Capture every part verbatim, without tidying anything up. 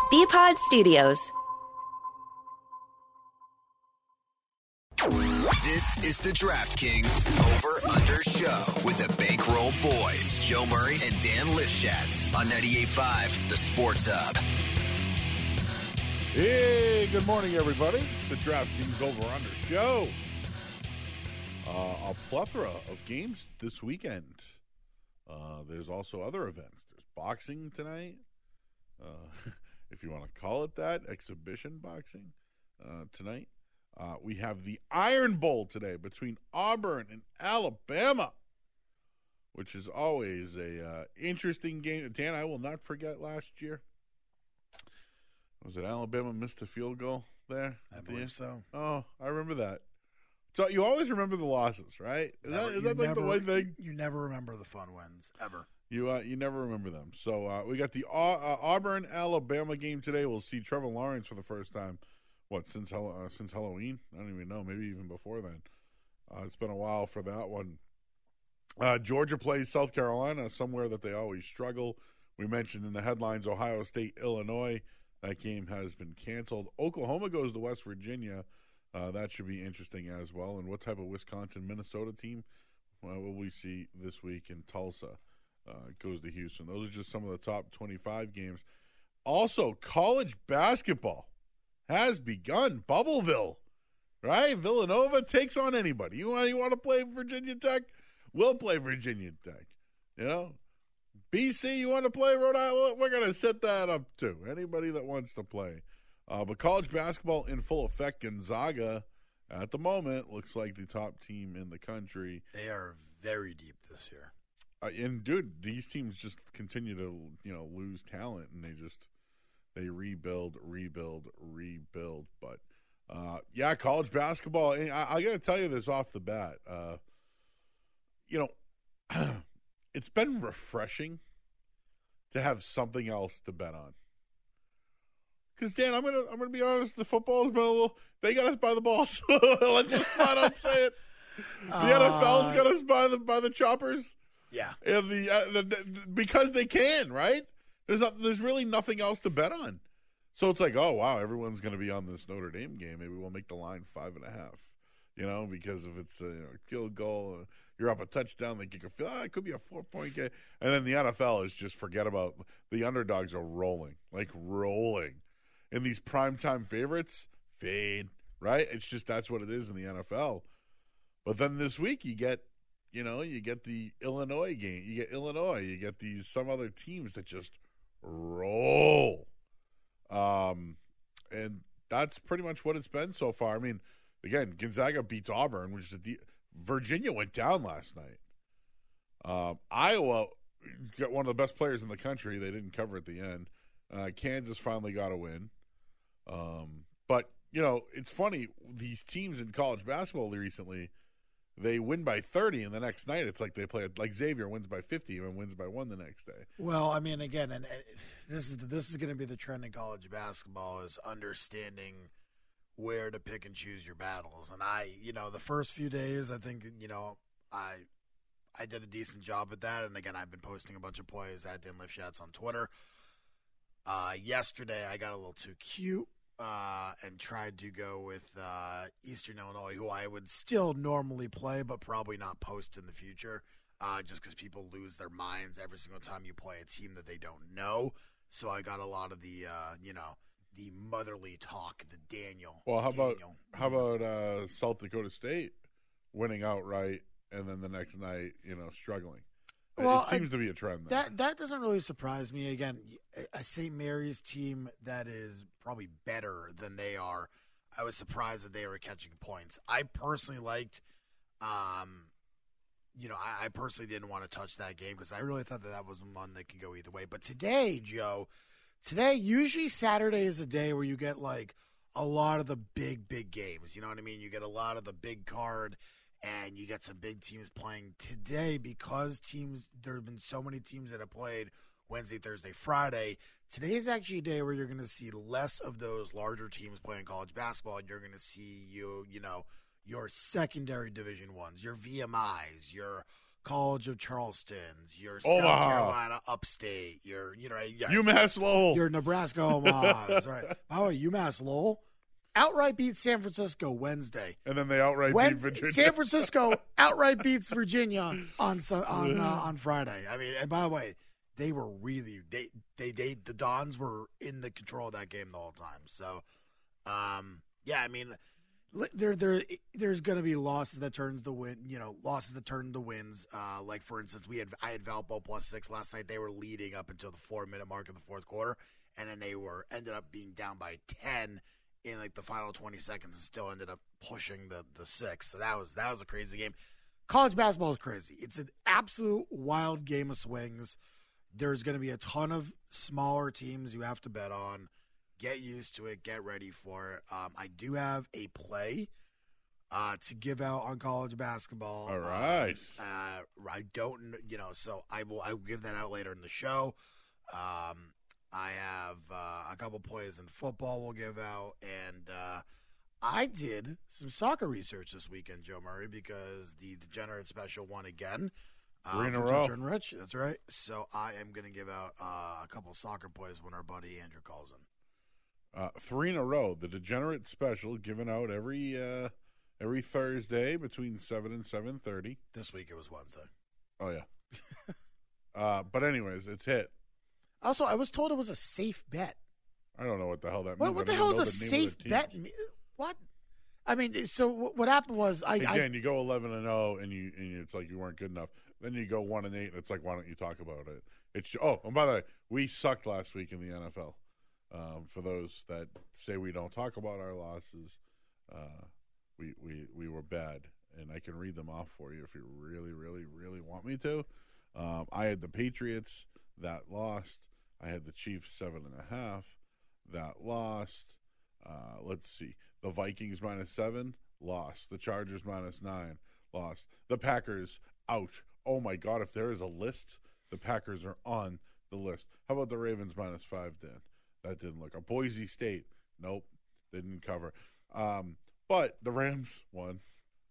B-Pod Studios. This is the DraftKings Over-Under Show with the Bankroll Boys, Joe Murray and Dan Lifshitz on ninety-eight point five, The Sports Hub. Hey, good morning, everybody. It's the DraftKings Over-Under Show. Uh, a plethora of games this weekend. Uh, there's also other events. There's boxing tonight, uh, if you want to call it that, exhibition boxing uh, tonight. Uh, we have the Iron Bowl today between Auburn and Alabama, which is always a uh, interesting game. Dan, I will not forget last year. Was it Alabama missed a field goal there? I believe so. Oh, I remember that. So you always remember the losses, right? Is Never, that, is that like never, the one thing? You never remember the fun wins, ever. You uh, you never remember them. So uh, we got the uh, uh, Auburn-Alabama game today. We'll see Trevor Lawrence for the first time. What, since uh, since Halloween? I don't even know. Maybe even before then. Uh, it's been a while for that one. Uh, Georgia plays South Carolina, somewhere that they always struggle. We mentioned in the headlines Ohio State, Illinois. That game has been canceled. Oklahoma goes to West Virginia. Uh, that should be interesting as well. And what type of Wisconsin-Minnesota team uh, will we see this week in Tulsa? Uh, goes to Houston. Those are just some of the top twenty-five games. Also, college basketball has begun. Bubbleville, right? Villanova takes on anybody. You want you want to play Virginia Tech? We'll play Virginia Tech. You know, B C, you want to play Rhode Island? We're going to set that up too. Anybody that wants to play. Uh, but college basketball in full effect. Gonzaga, at the moment, looks like the top team in the country. They are very deep this year. Uh, and, dude, these teams just continue to, you know, lose talent, and they just – They rebuild, rebuild, rebuild. But, uh, yeah, college basketball. And I, I got to tell you this off the bat. Uh, you know, it's been refreshing to have something else to bet on. Because, Dan, I'm gonna I'm gonna be honest. The football's been a little. They got us by the balls. Let's just flat out say it. The uh, N F L's got us by the by the choppers. Yeah, and the, uh, the, the because they can, right? There's not, there's really nothing else to bet on. So it's like, oh, wow, everyone's going to be on this Notre Dame game. Maybe we'll make the line five and a half, you know, because if it's a you know, field goal, uh, you're up a touchdown, they kick a field, oh, it could be a four-point game. And then the N F L is just forget about the underdogs are rolling, like rolling. And these primetime favorites, fade, right? It's just that's what it is in the N F L. But then this week you get, you know, you get the Illinois game. You get Illinois. You get these some other teams that just roll. Um, and that's pretty much what it's been so far. I mean, again, Gonzaga beats Auburn, which is a de- Virginia went down last night. Um, Iowa got one of the best players in the country. They didn't cover at the end. Uh, Kansas finally got a win. Um, but, you know, it's funny. These teams in college basketball recently, they win by thirty, and the next night it's like they play – like Xavier wins by fifty and wins by one the next day. Well, I mean, again, and, and this is this is going to be the trend in college basketball is understanding where to pick and choose your battles. And I, you know, the first few days, I think, you know, I I did a decent job at that. And, again, I've been posting a bunch of plays at Dan Lifshitz on Twitter. Uh, yesterday I got a little too cute. Uh, and tried to go with uh, Eastern Illinois, who I would still normally play, but probably not post in the future, uh, just because people lose their minds every single time you play a team that they don't know. So I got a lot of the, uh, you know, the motherly talk, the Daniel. Well, how Daniel, about how about uh, South Dakota State winning outright, and then the next night, you know, struggling? Well, it seems I, to be a trend there. That that doesn't really surprise me. Again, a Saint Mary's team that is probably better than they are. I was surprised that they were catching points. I personally liked, um, you know, I, I personally didn't want to touch that game because I really thought that that was one that could go either way. But today, Joe, today, usually Saturday is a day where you get like a lot of the big, big games. You know what I mean? You get a lot of the big card. And you get some big teams playing today because teams. There have been so many teams that have played Wednesday, Thursday, Friday. Today is actually a day where you're going to see less of those larger teams playing college basketball, and you're going to see you, you know, your secondary Division Ones, your V M Is, your College of Charleston's, your Omaha. South Carolina Upstate, your you know your, UMass Lowell. your Nebraska Omaha's, right? By the way, UMass Lowell outright beats San Francisco Wednesday. And then they outright when beat Virginia. San Francisco outright beats Virginia on Sun- on uh, on Friday. I mean, and by the way, they were really they they they the Dons were in the control of that game the whole time. So, um, yeah, I mean, there there there's going to be losses that turns the win. You know, losses that turn the wins. Uh, like for instance, we had I had Valpo plus six last night. They were leading up until the four minute mark of the fourth quarter, and then they were ended up being down by ten. In like the final twenty seconds and still ended up pushing the, the six. So that was that was a crazy game. College basketball is crazy. It's an absolute wild game of swings. There's going to be a ton of smaller teams you have to bet on. Get used to it. Get ready for it. Um, I do have a play uh, to give out on college basketball. All right. Um, uh, I don't, you know, so I will I will give that out later in the show. Um I have uh, a couple plays in football we'll give out, and uh, I did some soccer research this weekend, Joe Murray, because the Degenerate Special won again. Uh, Three in a for row. Touch and Rich, that's right. So I am going to give out uh, a couple soccer plays when our buddy Andrew calls in. Uh, three in a row. The Degenerate Special given out every uh, every Thursday between seven and seven thirty. This week it was Wednesday. Oh yeah. uh, but anyways, it's hit. Also, I was told it was a safe bet. I don't know what the hell that means. What, what the I hell don't is a even know the name of safe the bet? teams. me- What? I mean, so what what happened was I, I Again, you go eleven and zero, and you and you, it's like you weren't good enough. Then you go one and eight, and it's like, why don't you talk about it? It's oh, and by the way, we sucked last week in the N F L. Um, for those that say we don't talk about our losses, uh, we we we were bad, and I can read them off for you if you really, really, really want me to. Um, I had the Patriots that lost. I had the Chiefs seven and a half that lost. Uh, let's see. The Vikings minus seven lost. The Chargers minus nine lost. The Packers out. Oh my God! If there is a list, the Packers are on the list. How about the Ravens minus five? Dan, that didn't look. A Boise State. Nope, didn't cover. Um, but the Rams won.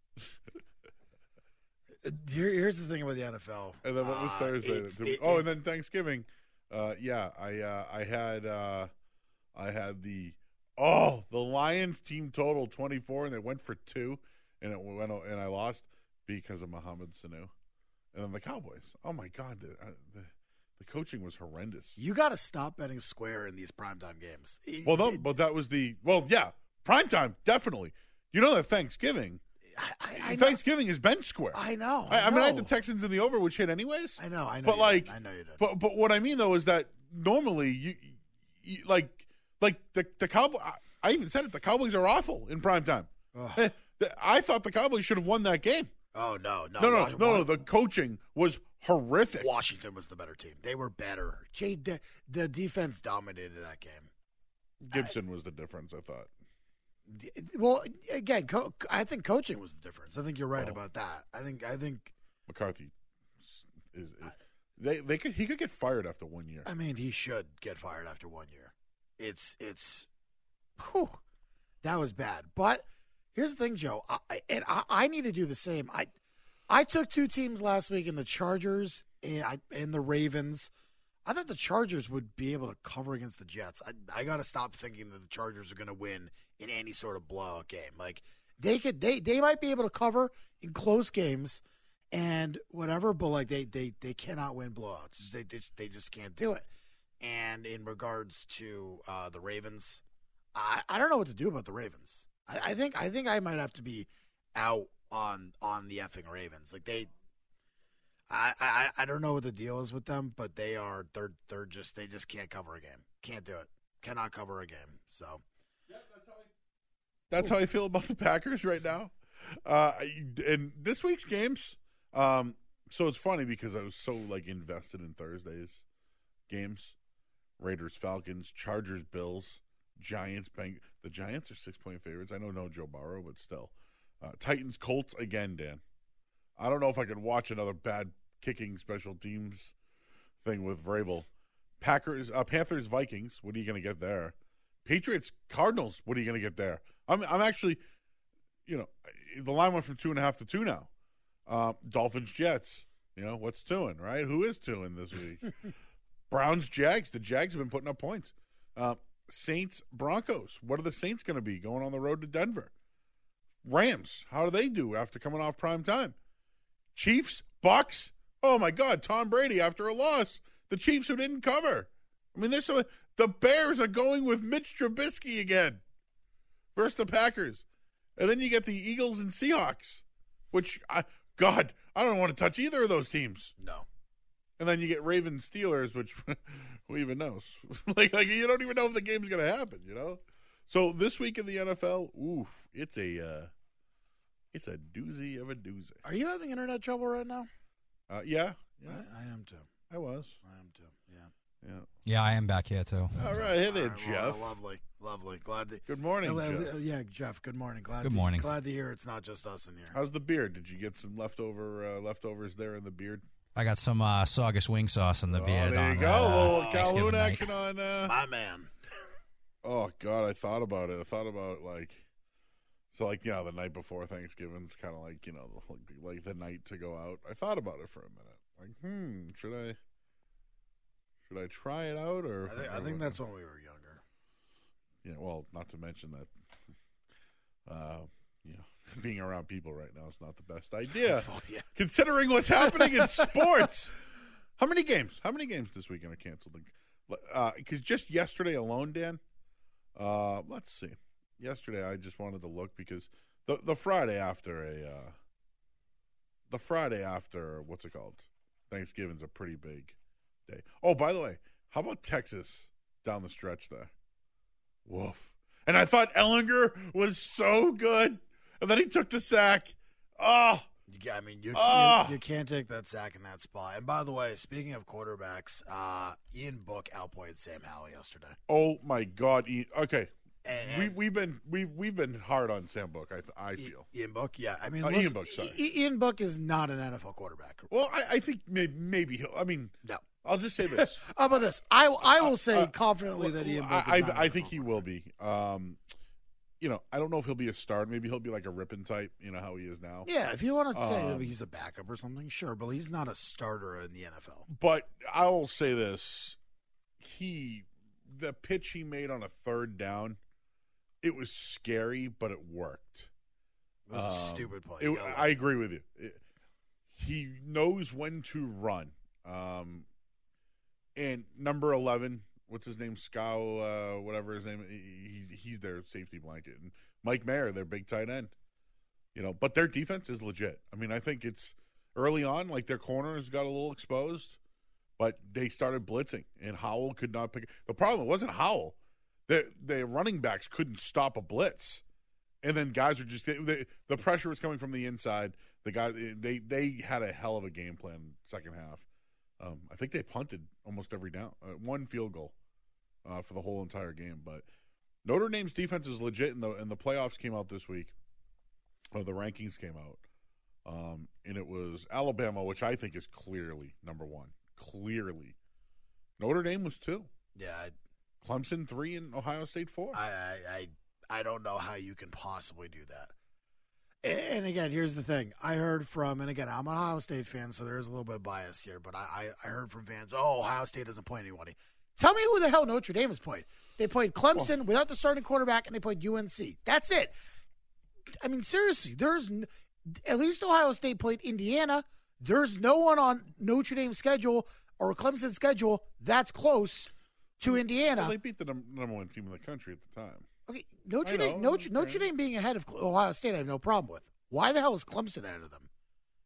Here, here's the thing about the N F L. And then what was Uh, Thursday? it- Did we- it- oh, it- and then Thanksgiving. Uh, yeah, I uh, I had uh, I had the oh the Lions team total twenty-four, and they went for two, and it went and I lost because of Mohamed Sanu, and then the Cowboys. Oh my God, the uh, the, the coaching was horrendous. You got to stop betting square in these primetime games. Well, no, It- but that was the well, yeah, primetime definitely. You know that Thanksgiving, I, I, I know, Thanksgiving is bench square. I know. I, I mean, I had the know. Texans in the over, which hit anyways. I know. I know. But you like, did. I know you did. But but what I mean though is that normally you, you like like the the Cowboys. I even said it. The Cowboys are awful in prime time. Ugh. I thought the Cowboys should have won that game. oh no, no, No, no, Wa- no, no. Wa- The coaching was horrific. Washington was the better team. They were better. Jay, the, the defense dominated that game. Gibson was the difference. I thought. D- Well, again, co- I think coaching was the difference. I think you're right Oh. about that. I think. I think. McCarthy is, is they they could he could get fired after one year. I mean, he should get fired after one year. It's it's, whew, that was bad. But here's the thing, Joe, I, I- and I, I need to do the same. I I took two teams last week in the Chargers and I and the Ravens. I thought the Chargers would be able to cover against the Jets. I I got to stop thinking that the Chargers are going to win in any sort of blowout game. Like they could, they they might be able to cover in close games and whatever, but like they they, they cannot win blowouts. They just they just can't do it. And in regards to uh, the Ravens, I, I don't know what to do about the Ravens. I, I think I think I might have to be out on on the effing Ravens. Like they, I, I I don't know what the deal is with them, but they are they're they're just they just can't cover a game. Can't do it. Cannot cover a game. So That's how I feel about the Packers right now. Uh, and this week's games, um, so it's funny because I was so like invested in Thursday's games: Raiders, Falcons, Chargers, Bills, Giants. Bang. The Giants are six point favorites. I know no Joe Burrow, but still. Uh, Titans, Colts again. Dan, I don't know if I could watch another bad kicking special teams thing with Vrabel. Packers, uh, Panthers, Vikings. What are you going to get there? Patriots, Cardinals. What are you going to get there? I'm, I'm actually, you know, the line went from two and a half to two now. Uh, Dolphins, Jets. You know, what's doing, right? Who is doing this week? Browns, Jags. The Jags have been putting up points. Uh, Saints, Broncos. What are the Saints going to be going on the road to Denver? Rams, how do they do after coming off prime time? Chiefs, Bucks. Oh, my God, Tom Brady after a loss. The Chiefs who didn't cover. I mean, this the Bears are going with Mitch Trubisky again versus the Packers. And then you get the Eagles and Seahawks, which, I, God, I don't want to touch either of those teams. No. And then you get Ravens Steelers, which who even knows? like, like you don't even know if the game's going to happen, you know? So this week in the N F L, oof, it's a uh, it's a doozy of a doozy. Are you having internet trouble right now? Uh, yeah, yeah, I, I am too. I was. I am too. Yeah. Yeah. Yeah, I am back here too. All right, hey there, All right, Jeff. well, lovely, lovely. Glad to. Good morning, Uh, Jeff. uh, Yeah, Jeff. Good morning. Glad. Good to, morning. Glad to hear it's not just us in here. How's the beard? Did you get some leftover uh, leftovers there in the beard? I got some uh, Saugus wing sauce in the Oh, beard. there on, you go, uh, a little Thanksgiving Calhoun night. action on. Uh... My man. Oh God, I thought about it. I thought about like, so like you know the night before Thanksgiving's kind of like you know like, like the night to go out. I thought about it for a minute. Like, hmm, should I? Should I try it out or? I think, I think that's when we were younger. Yeah, well, not to mention that, uh, you know, being around people right now is not the best idea, Oh, yeah. considering what's happening in sports. How many games? How many games this weekend are canceled? Because uh, just yesterday alone, Dan. Uh, let's see. Yesterday, I just wanted to look because the the Friday after a, uh, the Friday after what's it called? Thanksgiving's a pretty big day. Oh, by the way, how about Texas down the stretch there? Woof. And I thought Ellinger was so good. And then he took the sack. Oh. You, ca- I mean, you, Ah. you you can't take that sack in that spot. And by the way, speaking of quarterbacks, uh, Ian Book outplayed Sam Howell yesterday. Oh my God. Ian- Okay. And, We we've been we we've been hard on Sam Book, I I feel. Ian Book, yeah. I mean, Uh, listen, Ian Book, sorry. I- Ian Book is not an N F L quarterback. Well, I, I think maybe maybe he'll I mean No. I'll just say this. How about this? I, I will say Uh, confidently that Ian Book is I, not an I, I N F L think he will be. Um you know, I don't know if he'll be a starter. Maybe he'll be like a Rippin type, you know how he is now. Yeah, if you want to say Um, he's a backup or something, sure, but he's not a starter in the N F L. But I will say this: he, the pitch he made on a third down, it was scary, but it worked. It was a Um, stupid play. it- Yeah, I agree with you. It- he knows when to run. Um, and number eleven, what's his name? Scow, uh, whatever his name. He's he's their safety blanket, and Mike Mayer, their big tight end. You know, but their defense is legit. I mean, I think it's early on, like their corners got a little exposed, but they started blitzing, and Howell could not pick. The problem wasn't Howell; the the running backs couldn't stop a blitz, and then guys were just they, they, the pressure was coming from the inside. The guy they they had a hell of a game plan second half. Um, I think they punted almost every down, uh, one field goal uh, for the whole entire game. But Notre Dame's defense is legit, and the and the playoffs came out this week. Or the rankings came out, um, and it was Alabama, which I think is clearly number one. Clearly, Notre Dame was two. yeah. I, Clemson three, and Ohio State four. I, I, I, I don't know how you can possibly do that. And, and again, here's the thing: I heard from, and again, I'm an Ohio State fan, so there is a little bit of bias here. But I, I, I heard from fans, oh, Ohio State doesn't play anybody. Tell me who the hell Notre Dame has played. They played Clemson well, without the starting quarterback, and they played U N C. That's it. I mean, seriously, there's n- at least Ohio State played Indiana. There's no one on Notre Dame's schedule or Clemson's schedule that's close to Indiana. Well, they beat the num- number one team in the country at the time. Okay, Notre I Dame, know, Notre, Notre Dame being ahead of Ohio State, I have no problem with. Why the hell is Clemson ahead of them?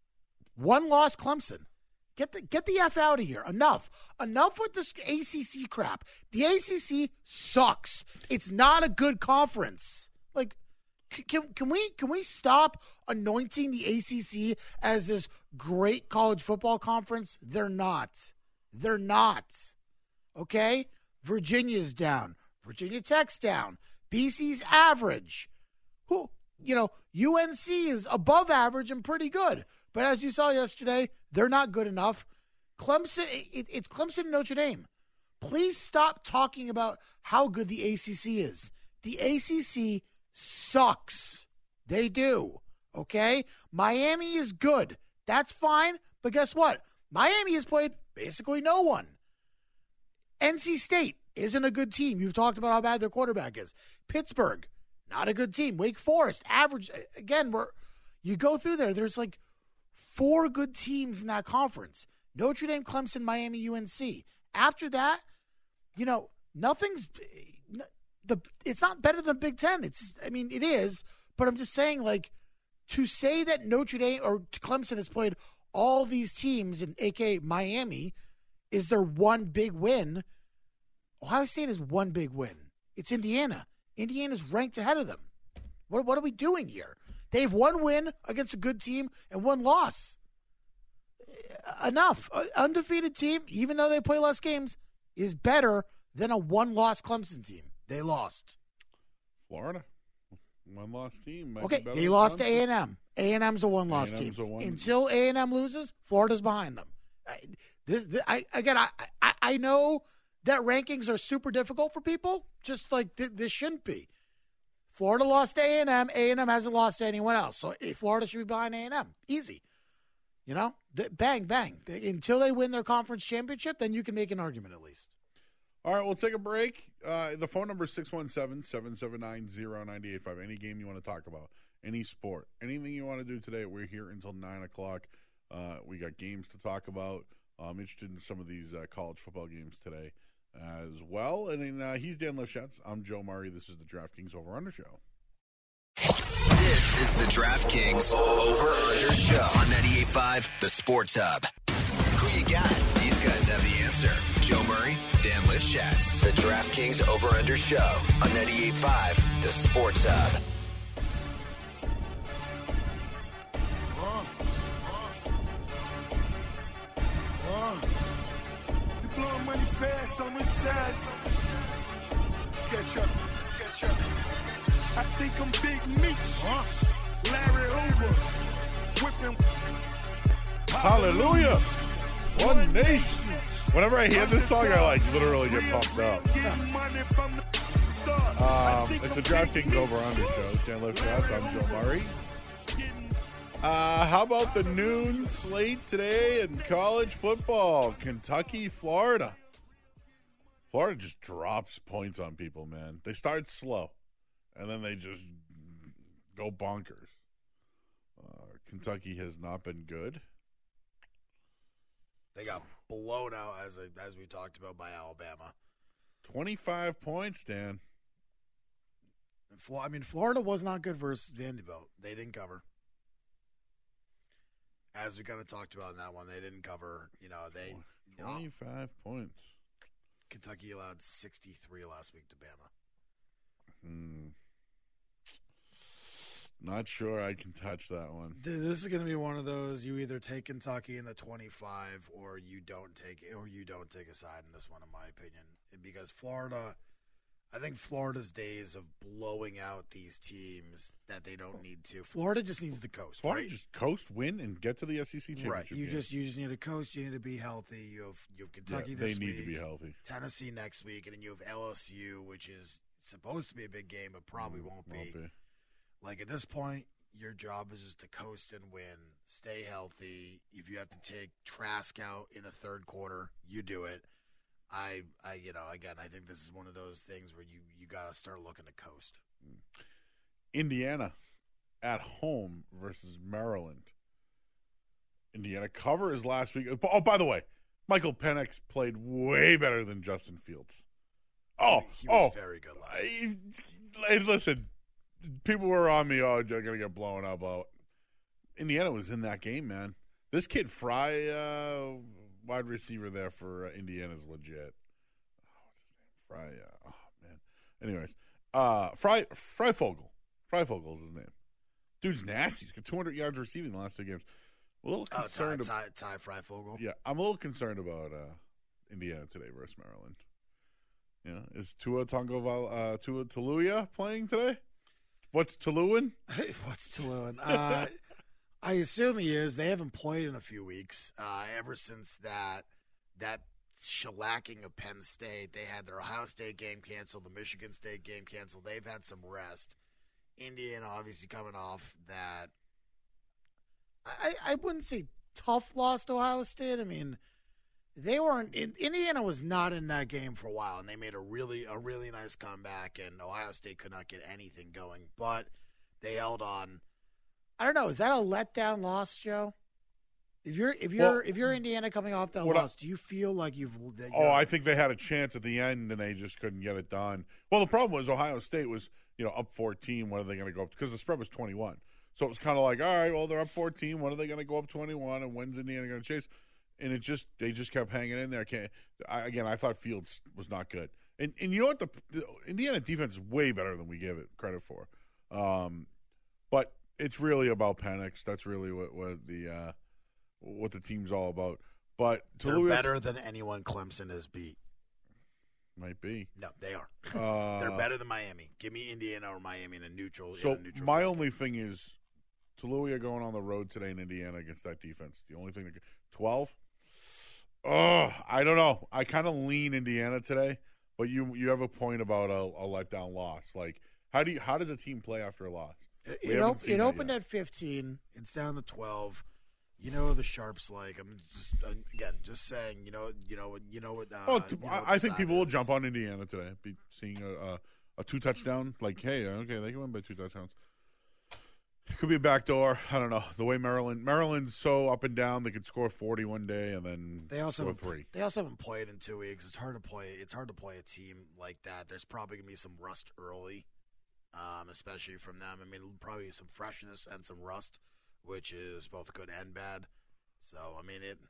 One loss, Clemson. Get the get the F out of here. Enough. Enough with this A C C crap. The A C C sucks. It's not a good conference. Like, Can can we can we stop anointing the A C C as this great college football conference? They're not. They're not. Okay? Virginia's down. Virginia Tech's down. B C's average. Who, you know, U N C is above average and pretty good. But as you saw yesterday, they're not good enough. Clemson, it, it's Clemson and Notre Dame. Please stop talking about how good the A C C is. The A C C sucks. They do. Okay? Miami is good. That's fine, But guess what? Miami has played basically no one. N C State isn't a good team. You've talked about how bad their quarterback is. Pittsburgh, not a good team. Wake Forest, average. Again, we're, you go through there, there's like four good teams in that conference. Notre Dame, Clemson, Miami, U N C. After that, you know, nothing's the. It's not better than Big Ten. It's, just, I mean, it is, but I'm just saying, like, to say that Notre Dame or Clemson has played all these teams in A K A Miami is their one big win. Ohio State is one big win. It's Indiana. Indiana's ranked ahead of them. What, what are we doing here? They have one win against a good team and one loss. Enough. An undefeated team, even though they play less games, is better than a one-loss Clemson team. They lost. Florida, one-loss team. Might Okay, be better they than lost to Clemson. A and M. A and M's a one-loss A and M's team. a one- Until A and M loses, Florida's behind them. I, this, this, I again, I, I, I know that rankings are super difficult for people, just like th- this shouldn't be. Florida lost to A and M. A and M hasn't lost to anyone else. So eh, Florida should be behind A and M. Easy. You know? Th- bang, bang. They, until they win their conference championship, then you can make an argument at least. All right, we'll take a break. Uh, the phone number is six one seven, seven seven nine, zero nine eight five. Any game you want to talk about, any sport, anything you want to do today, we're here until nine o'clock. Uh, we got games to talk about. I'm interested in some of these uh, college football games today as well. And then, uh, he's Dan Lifshitz. I'm Joe Murray. This is the DraftKings Over Under Show. This is the DraftKings Over Under Show on ninety-eight point five, the Sports Hub. Who you got? These guys have the answer. Joe Murray, Dan Lifshitz. The DraftKings Over Under Show on ninety-eight point five, the Sports Hub. You blowing money fast on this side. Catch up, catch up. I think I'm Big Meech. Larry Hoover. Whipping. Hallelujah. One nation. Whenever I hear this song, I like literally get pumped up. Um, it's a DraftKings Over Under Show. Dan Lifshitz. I'm Joe Murray. Uh, how about the noon slate today in college football? Kentucky, Florida. Florida just drops points on people, man. They start slow, and then they just go bonkers. Uh, Kentucky has not been good. They got blown out, as as we talked about, by Alabama. twenty-five points, Dan. I mean, Florida was not good versus Vanderbilt. They didn't cover. As we kind of talked about in that one, they didn't cover. You know, they twenty-five oh, points. Kentucky allowed sixty-three last week to Bama. Hmm. Not sure I can touch that one. This is going to be one of those. You either take Kentucky in the twenty-five, or you don't take, or you don't take a side in this one, in my opinion, because Florida. I think Florida's days of blowing out these teams that they don't need to. Florida just needs to coast. Florida right? just coast, win, and get to the S E C championship. Right. You game. just you just need to coast. You need to be healthy. You have you have Kentucky yeah, this they week. need to be healthy. Tennessee next week, and then you have L S U, which is supposed to be a big game, but probably Mm, won't, won't be. be. Like at this point, your job is just to coast and win. Stay healthy. If you have to take Trask out in the third quarter, you do it. I, I, you know, again, I think this is one of those things where you, you got to start looking to coast. Indiana at home versus Maryland. Indiana cover is last week. Oh, by the way, Michael Penix played way better than Justin Fields. Oh, he was oh, very good last week. Hey, listen, people were on me. Oh, they're gonna get blown up. Oh, Indiana was in that game, man. This kid Fry. Uh, Wide receiver there for uh, Indiana is legit. Oh, what's his name? Fry. Uh, oh man. Anyways, uh, Fry Freifogel. Freifogel is his name. Dude's nasty. He's got two hundred yards receiving in the last two games. I'm a little Oh, concerned. Ty, ab- Ty, Ty Freifogel. yeah, I'm a little concerned about uh, Indiana today versus Maryland. You know, is Tua Tonga uh, Tua Taluya playing today? What's Tuluan? What's Tuluan? Uh, I assume he is. They haven't played in a few weeks. Uh, ever since that that shellacking of Penn State, they had their Ohio State game canceled, the Michigan State game canceled. They've had some rest. Indiana obviously coming off that. I, I wouldn't say tough loss to Ohio State. I mean, they weren't. Indiana was not in that game for a while, and they made a really a really nice comeback. And Ohio State could not get anything going, but they held on. I don't know. Is that a letdown loss, Joe? If you're if you're Well, if you're Indiana coming off that what loss, I- do you feel like you've? That Oh, you're- I think they had a chance at the end, and they just couldn't get it done. Well, the problem was Ohio State was, you know, up fourteen. When are they going to go up? Because the spread was twenty-one. So it was kind of like, all right, well, they're up fourteen. When are they going to go up twenty-one? And when's Indiana going to chase? And it just they just kept hanging in there. Can't, I, again, I thought Fields was not good. And and you know what? The, the Indiana defense is way better than we give it credit for. Um, but it's really about Penix. That's really what, what the uh, what the team's all about. But they're Toulouse better than anyone Clemson has beat. might be. No, they are. Uh, They're better than Miami. Give me Indiana or Miami in a neutral. So in a neutral my game. only thing is, Tuluia going on the road today in Indiana against that defense. The only thing that twelve. Oh, I don't know. I kind of lean Indiana today, but you you have a point about a, a letdown loss. Like how do you how does a team play after a loss? It, We it, haven't op- seen it that opened yet. at fifteen. It's down to twelve. You know what the Sharps like. I'm just uh, again just saying. You know. You know. what- You know what. Uh, Oh, t- you know what I, I the think sign people will is. jump on Indiana today. Be seeing a a, a two touchdown. Like hey, okay, they can win by two touchdowns. Could be a backdoor. I don't know. The way Maryland Maryland's so up and down, they could score forty one day and then They also score haven't, three. They also haven't played in two weeks. It's hard to play. It's hard to play a team like that. There's probably gonna be some rust early, um, especially from them. I mean, probably some freshness and some rust, which is both good and bad. So I mean, it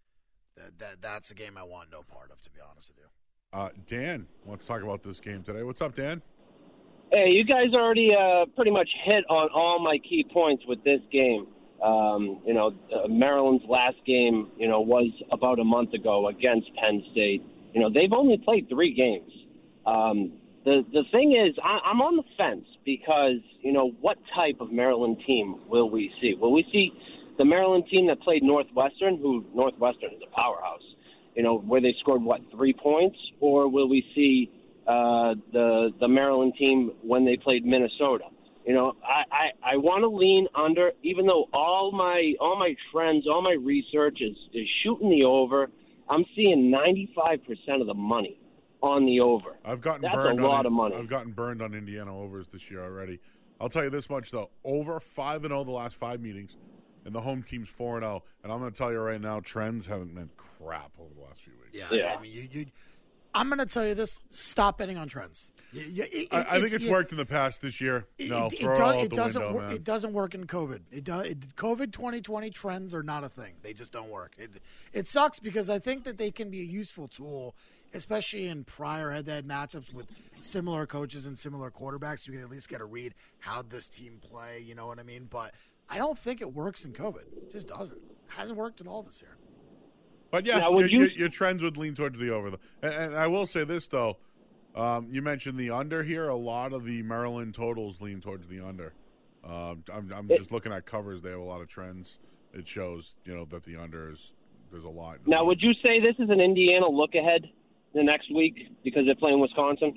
that that that's a game I want no part of, to be honest with you. Uh, Dan wants to talk about this game today. What's up, Dan? Hey, you guys already uh, pretty much hit on all my key points with this game. Um, you know, uh, Maryland's last game, you know, was about a month ago against Penn State. You know, they've only played three games. Um, the the thing is, I, I'm on the fence because, you know, what type of Maryland team will we see? Will we see the Maryland team that played Northwestern, who Northwestern is a powerhouse, you know, where they scored, what, three points? Or will we see Uh, the the Maryland team when they played Minnesota? You know, I, I, I want to lean under, even though all my all my trends, all my research is, is shooting the over. I'm seeing ninety-five percent of the money on the over. I've gotten That's burned a lot on, of money. I've gotten burned on Indiana overs this year already. I'll tell you this much though: over five and zero the last five meetings, and the home team's four and zero. And I'm going to tell you right now, trends haven't meant crap over the last few weeks. Yeah, Yeah. I mean, you, you. I'm going to tell you this: stop betting on trends. You, you, it, I, I think it's you- worked in the past this year. It, No, it, it, throw it, does, all out it the doesn't window, work. man. It doesn't work in COVID. It does. It, COVID twenty twenty trends are not a thing. They just don't work. It it sucks because I think that they can be a useful tool, especially in prior head-to-head matchups with similar coaches and similar quarterbacks. You can at least get a read how this team play. You know what I mean? But I don't think it works in COVID. It just doesn't. Hasn't worked at all this year. But yeah, Now, your, would you- your, your trends would lean towards the over. And, and I will say this though, um, you mentioned the under here. A lot of the Maryland totals lean towards the under. Um, I'm, I'm just looking at covers; they have a lot of trends. It shows, you know, that the under is there's a lot. Now, would you say this is an Indiana look ahead the next week because they're playing Wisconsin?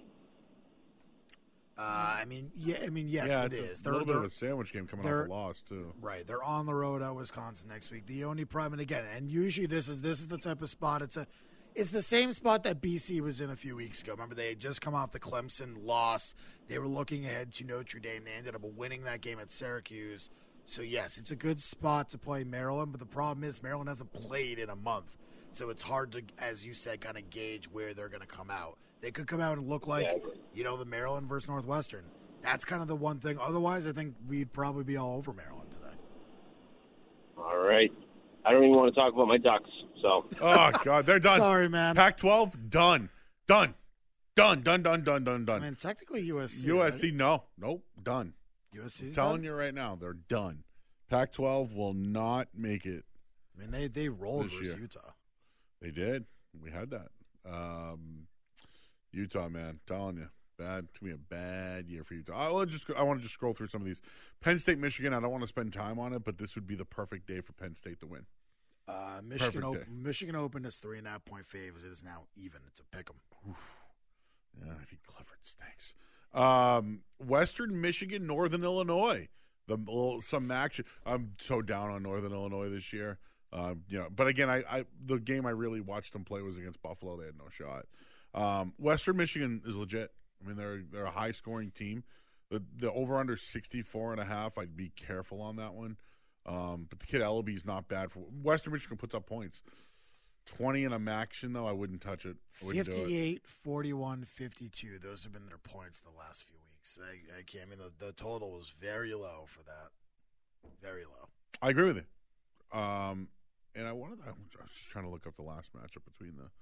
Uh, I mean, yeah. I mean, yes, yeah, it it's is. a They're- little bit of they're- a sandwich game coming they're- off a loss too. Right, they're on the road at Wisconsin next week. The only problem, and again, and usually this is this is the type of spot. It's a, it's the same spot that B C was in a few weeks ago. Remember, they had just come off the Clemson loss. They were looking ahead to Notre Dame. They ended up winning that game at Syracuse. So yes, it's a good spot to play Maryland. But the problem is Maryland hasn't played in a month, so it's hard to, as you said, kind of gauge where they're going to come out. They could come out and look like, Yeah, I agree. you know, the Maryland versus Northwestern. That's kind of the one thing. Otherwise, I think we'd probably be all over Maryland today. All right. I don't even want to talk about my Ducks. So Oh God, they're done. Sorry, man. Pac twelve done, done, done, done, done, done, done, I done. mean, technically U S C. U S C, no, nope, done. U S C. I'm telling you right now, they're done. Pac twelve will not make it. I mean, they they rolled This versus year. Utah. They did. We had that. Um, Utah, man, telling you, bad. It's gonna be a bad year for Utah. I'll just. I want to just scroll through some of these. Penn State, Michigan. I don't want to spend time on it, but this would be the perfect day for Penn State to win. Uh, Michigan Perfect open, day. Michigan opened as three and a half point favorites. It is now even. It's a pick 'em. Yeah, I think Clifford stinks. Um, Western Michigan, Northern Illinois. The little, some action. I'm so down on Northern Illinois this year. Um, you know, but again, I, I the game I really watched them play was against Buffalo. They had no shot. Um, Western Michigan is legit. I mean, they're they're a high scoring team. The the over under sixty-four and a half. I'd be careful on that one. Um, but the kid Ellaby is not bad for Western Michigan. Puts up points. twenty in a action though, I wouldn't touch it. I wouldn't do it. fifty-eight, forty-one, fifty-two. Those have been their points the last few weeks. I, I can't. I mean, the, the total was very low for that. Very low. I agree with you. Um, and I wanted. I was just trying to look up the last matchup between the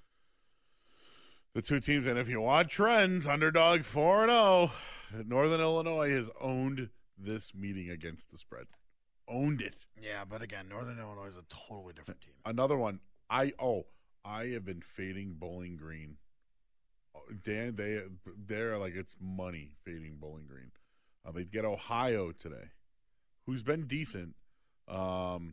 the two teams. And if you want trends, underdog four and zero. Northern Illinois has owned this meeting against the spread. Owned it. Yeah, but again, Northern Illinois is a totally different team. Another one. I oh I have been fading Bowling Green. Dan, they they're like it's money fading Bowling Green. Uh, they get Ohio today, who's been decent, um,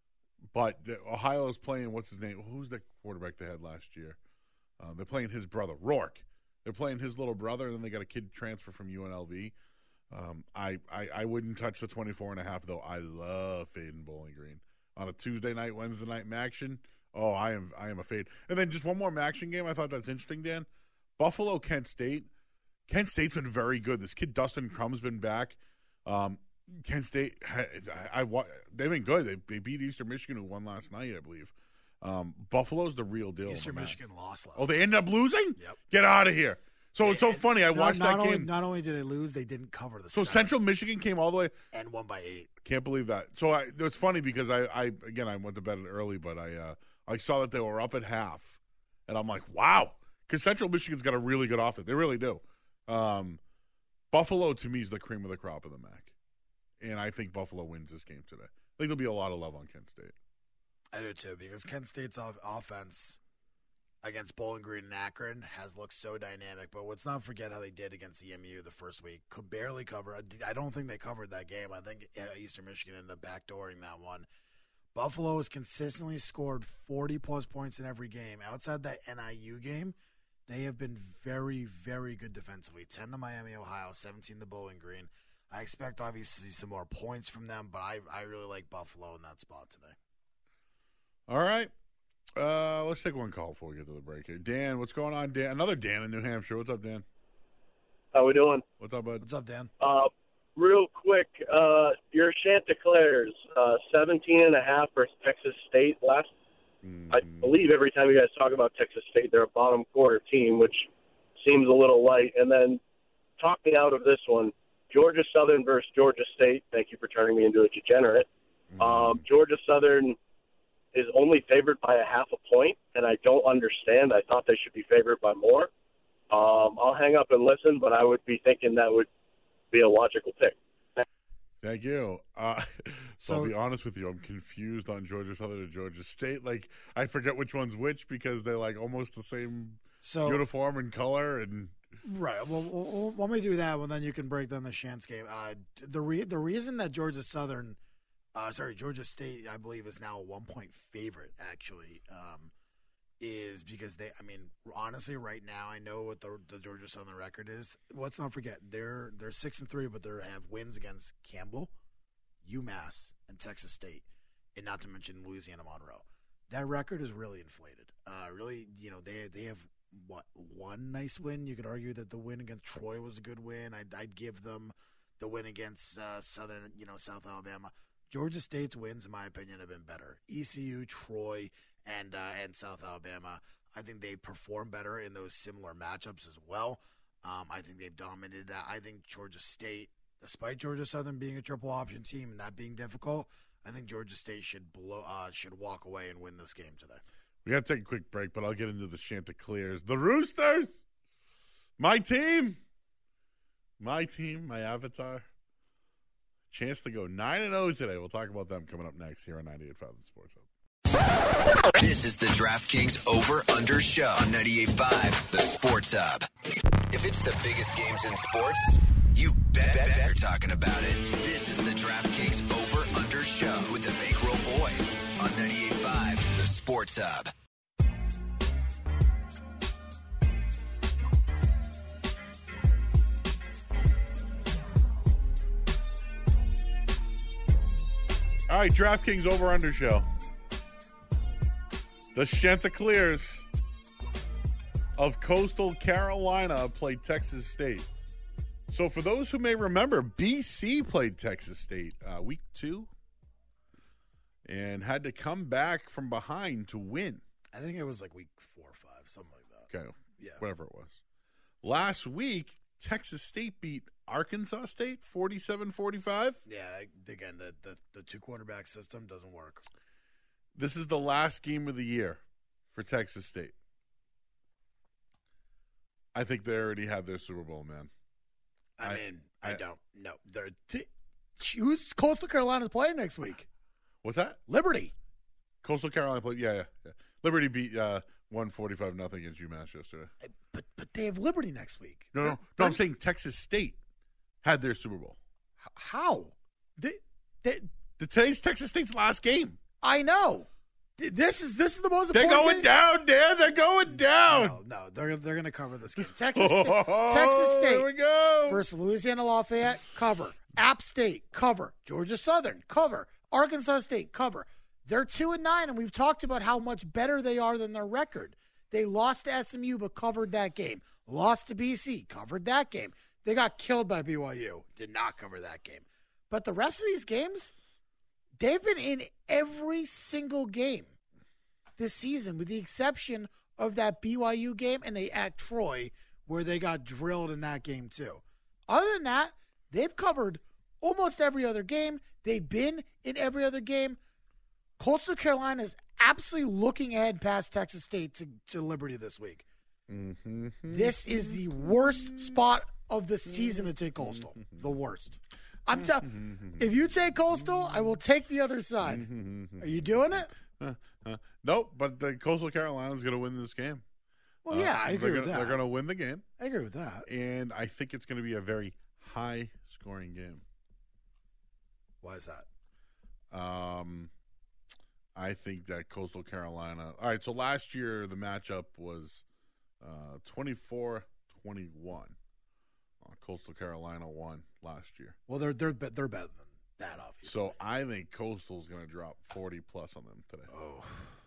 but the, Ohio is playing what's his name? Who's the quarterback they had last year? Uh, they're playing his brother Rourke. They're playing his little brother, and then they got a kid transfer from U N L V. Um, I, I I wouldn't touch the twenty-four and a half though. I love fading Bowling Green on a Tuesday night, Wednesday night action. Oh, I am I am a fade. And then just one more action game. I thought that's interesting, Dan. Buffalo, Kent State. Kent State's been very good. This kid Dustin Crum's been back. Um, Kent State, I, I, I they've been good. They they beat Eastern Michigan, who won last night, I believe. Um, Buffalo's the real deal. Eastern Michigan lost last Oh, they ended up losing? Yep. Get out of here. So They- it's so funny. I not, watched not that only, game. Not only did they lose, they didn't cover the So center Central Michigan came all the way. and won by eight. Can't believe that. So I, it's funny because I, I again I went to bed early, but I uh, I saw that they were up at half, and I'm like, wow, because Central Michigan's got a really good offense. They really do. Um, Buffalo to me is the cream of the crop of the M A C, and I think Buffalo wins this game today. I think there'll be a lot of love on Kent State. I do too, because Kent State's off- offense against Bowling Green and Akron has looked so dynamic. But let's not forget how they did against E M U the first week. Could barely cover. I don't think they covered that game. I think Eastern Michigan ended up backdooring that one. Buffalo has consistently scored forty-plus points in every game. Outside that N I U game, they have been very, very good defensively. ten to Miami, Ohio, seventeen to Bowling Green. I expect, obviously, some more points from them, but I, I really like Buffalo in that spot today. All right. Uh, let's take one call before we get to the break here. Dan, what's going on, Dan? Another Dan in New Hampshire. What's up, Dan? How we doing? What's up, bud? What's up, Dan? Uh, real quick, uh, your Chanticleers, uh, seventeen and a half versus Texas State last. Mm-hmm. I believe every time you guys talk about Texas State, they're a bottom quarter team, which seems a little light. And then talk me out of this one. Georgia Southern versus Georgia State. Thank you for turning me into a degenerate. Mm-hmm. Um, Georgia Southern is only favored by a half a point, and I don't understand. I thought they should be favored by more. Um, I'll hang up and listen, but I would be thinking that would be a logical pick. Thank you. Uh, so, I'll So- be honest with you. I'm confused on Georgia Southern and Georgia State. Like, I forget which one's which because they're like almost the same So uniform and color. And Right. Well, well, when we do that, well, then you can break down the Shants game. Uh, the re- the reason that Georgia Southern, uh, sorry, Georgia State, I believe, is now a one point favorite actually, um, is because they. I mean, honestly, right now, I know what the the Georgia Southern record is. Let's not forget they're they're six and three, but they have wins against Campbell, UMass, and Texas State, and not to mention Louisiana Monroe. That record is really inflated. Uh, really, you know, they they have. What one nice win? You could argue that the win against Troy was a good win. I'd, I'd give them the win against uh, Southern, you know, South Alabama. Georgia State's wins, in my opinion, have been better. E C U, Troy, and uh, and South Alabama. I think they perform better in those similar matchups as well. Um, I think they've dominated. I think Georgia State, despite Georgia Southern being a triple option team and that being difficult, I think Georgia State should blow uh, should walk away and win this game today. we got to take a quick break, but I'll get into the Chanticleers. The Roosters! My team! My team, my avatar. Chance to go nine and oh today. We'll talk about them coming up next here on ninety-eight point five The Sports Hub. This is the DraftKings Over-Under Show on ninety-eight point five The Sports Hub. If it's the biggest games in sports, you bet, bet, bet you're talking about it. This is the DraftKings Over-Under Show with the Bankroll Boys on ninety-eight point five The Sports Hub. All right, DraftKings Over-Under Show. The Chanticleers of Coastal Carolina played Texas State. So for those who may remember, B C played Texas State uh, week two and had to come back from behind to win. I think it was like week four or five, something like that. Okay, Yeah. whatever it was. Last week, Texas State beat Arkansas State forty-seven forty-five. Yeah, again, the, the, the two quarterback system doesn't work. This is the last game of the year for Texas State. I think they already have their Super Bowl, man. I, I- mean, I, I- don't know. They're t- who's Coastal Carolina's playing next week? What's that? Liberty. Coastal Carolina played. Yeah, yeah, yeah. Liberty beat uh, one forty-five nothing against UMass yesterday. But but they have Liberty next week. No, no, no. I'm saying Texas State had their Super Bowl. How? They, they, The, today's Texas State's last game. I know. Th- This is this is the most They're important going game. down, Dan. They're going down. No, no, they're they're going to cover this game. Texas State, Texas State Here we go. versus Louisiana Lafayette, cover. App State, cover. Georgia Southern, cover. Arkansas State, cover. They're two and nine, and we've talked about how much better they are than their record. They lost to S M U, but covered that game. Lost to B C, covered that game. They got killed by B Y U, did not cover that game. But the rest of these games, they've been in every single game this season, with the exception of that B Y U game and they at Troy, where they got drilled in that game too. Other than that, they've covered almost every other game. They've been in every other game. Coastal Carolina is absolutely looking ahead past Texas State to, to Liberty this week. Mm-hmm. This is the worst spot of the season to take Coastal. The worst. I'm telling. If you take Coastal, I will take the other side. Are you doing it? Uh, uh, nope, but the Coastal Carolina's going to win this game. Well, Uh, yeah, I agree they're with gonna, that. They're going to win the game, I agree with that. and I think it's going to be a very high-scoring game. Why is that? Um, I think that Coastal Carolina. All right, so last year the matchup was uh, twenty-four twenty-one. Uh, Coastal Carolina won last year. Well, they're they're be- they're better than that, obviously. So I think Coastal's going to drop forty plus on them today. Oh.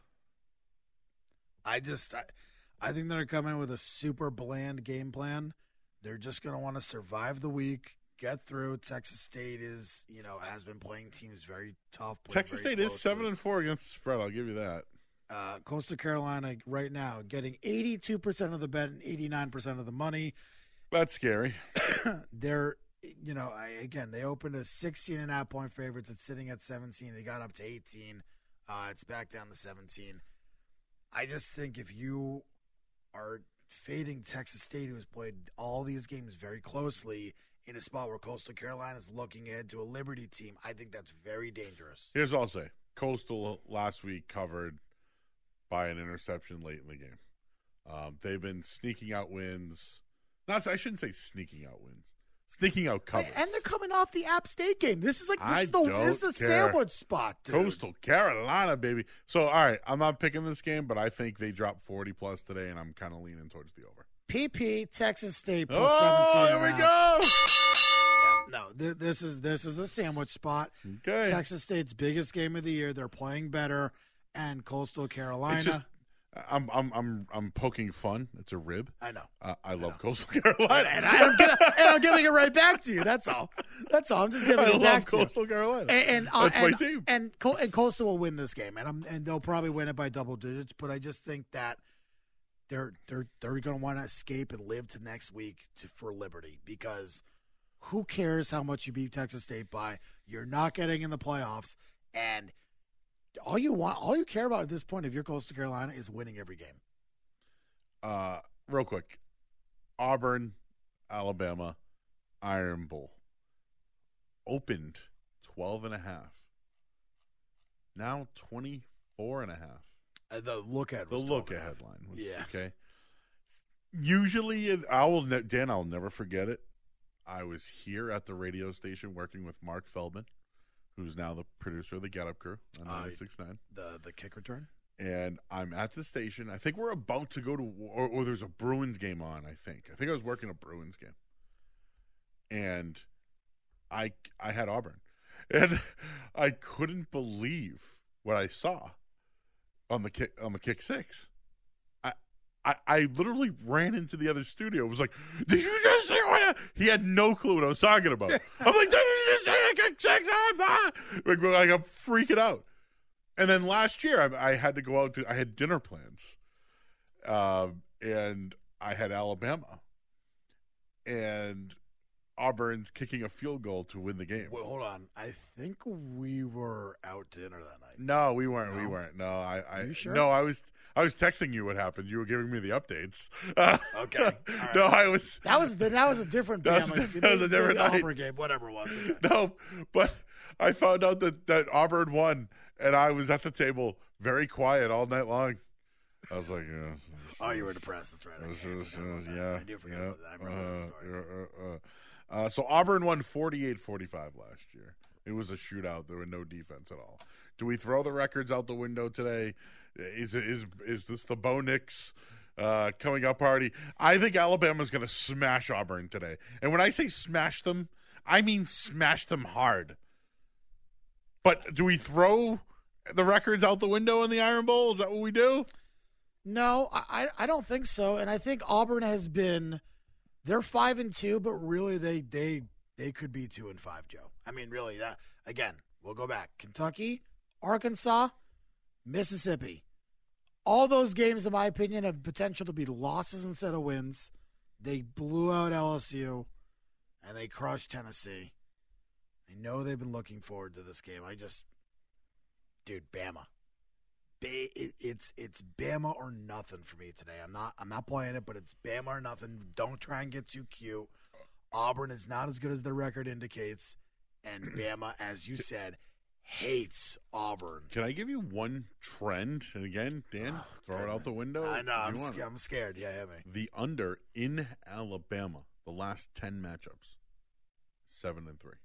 I just, I, I think they're going to come in with a super bland game plan. They're just going to want to survive the week, get through. Texas State is, you know, has been playing teams very tough. playing Texas very State is closely. seven and four against the spread. I'll give you that. Uh, Coastal Carolina right now getting eighty-two percent of the bet and eighty-nine percent of the money. That's scary. They're, you know, I, again, they opened as sixteen and a half point favorites. It's sitting at seventeen. They got up to eighteen. Uh, it's back down to seventeen. I just think if you are fading Texas State, who has played all these games very closely, in a spot where Coastal Carolina is looking ahead to a Liberty team, I think that's very dangerous. Here's what I'll say. Coastal last week covered by an interception late in the game. Um, they've been sneaking out wins. Not, I shouldn't say sneaking out wins. Sneaking out covers. And they're coming off the App State game. This is like this I is the don't this is a care. sandwich spot, dude. Coastal Carolina, baby. So, all right, I'm not picking this game, but I think they drop forty plus today, and I'm kind of leaning towards the over. P P Texas State plus Oh, seventeen. there and we a half. go. No, th- this is this is a sandwich spot. Okay. Texas State's biggest game of the year. They're playing better, and Coastal Carolina. It's just, I'm, I'm, I'm, I'm poking fun. It's a rib. I know, Uh, I love Coastal Carolina. and, I, am giving, and I'm giving it right back to you. That's all. That's all. I'm just giving I it love back to you. Coastal Carolina. And, and, uh, That's my and, team. And, Co- and Coastal will win this game, and I'm, and they'll probably win it by double digits. But I just think that they're they're they're going to want to escape and live to next week to, for Liberty, because who cares how much you beat Texas State by? You're not getting in the playoffs, and all you want, all you care about at this point, if you're Coastal Carolina, is winning every game. Uh, real quick, Auburn, Alabama, Iron Bowl opened twelve and a half. Now twenty-four and a half. Uh, the look at The look ahead line. Was, Yeah. Okay. Usually, I will. Ne- Dan, I'll never forget it. I was here at the radio station working with Mark Feldman, who's now the producer of the Get Up Crew on Uh, ninety-six point nine. the the kick return. And I'm at the station. I think we're about to go to, or, or there's a Bruins game on. I think. I think I was working a Bruins game, and I I had Auburn, and I couldn't believe what I saw. on the kick on the kick six. I I, I literally ran into the other studio. It was like, did you just say what? He had no clue what I was talking about. I'm like, did you just say a kick six? Like, like I'm freaking out. And then last year, I, I had to go out to. I had dinner plans, uh, and I had Alabama, and Auburn's kicking a field goal to win the game. Wait, hold on. I think we were out to dinner that night. No, we weren't. No? We weren't. No, I. I Are you sure? No, I was. I was texting you what happened. You were giving me the updates. Uh, Okay. All right. No, I was. That was the, that was a different That was family. a- that was a different the night. Auburn game, whatever it was. Okay. No, but I found out that, that Auburn won, and I was at the table very quiet all night long. I was like, yeah. Oh, you were depressed. That's right. It was- Okay, it I was- forgot it was- about that. yeah, I do forget yeah, about that. I remember that uh, story. uh, uh, uh, so Auburn won forty-eight forty-five last year. It was a shootout. There were no defense at all. Do we throw the records out the window today? Is it, is is this the Bo Nix uh, coming up party? I think Alabama's going to smash Auburn today. And when I say smash them, I mean smash them hard. But do we throw the records out the window in the Iron Bowl? Is that what we do? No, I, I don't think so. And I think Auburn has been they're five and two, but really they they they could be two and five, Joe. I mean, really, that again, we'll go back. Kentucky, Arkansas, Mississippi. All those games, in my opinion, have potential to be losses instead of wins. They blew out L S U and they crushed Tennessee. I know they've been looking forward to this game. I just dude, Bama. It's it's Bama or nothing for me today. I'm not I'm not playing it, but it's Bama or nothing. Don't try and get too cute. Auburn is not as good as their record indicates, and Bama, as you said, hates Auburn. Can I give you one trend? And again, Dan, Oh, throw it goodness. out the window. I know. if I'm, you want sca- it. I'm scared. Yeah, hit me. The under in Alabama, the last ten matchups, seven and three.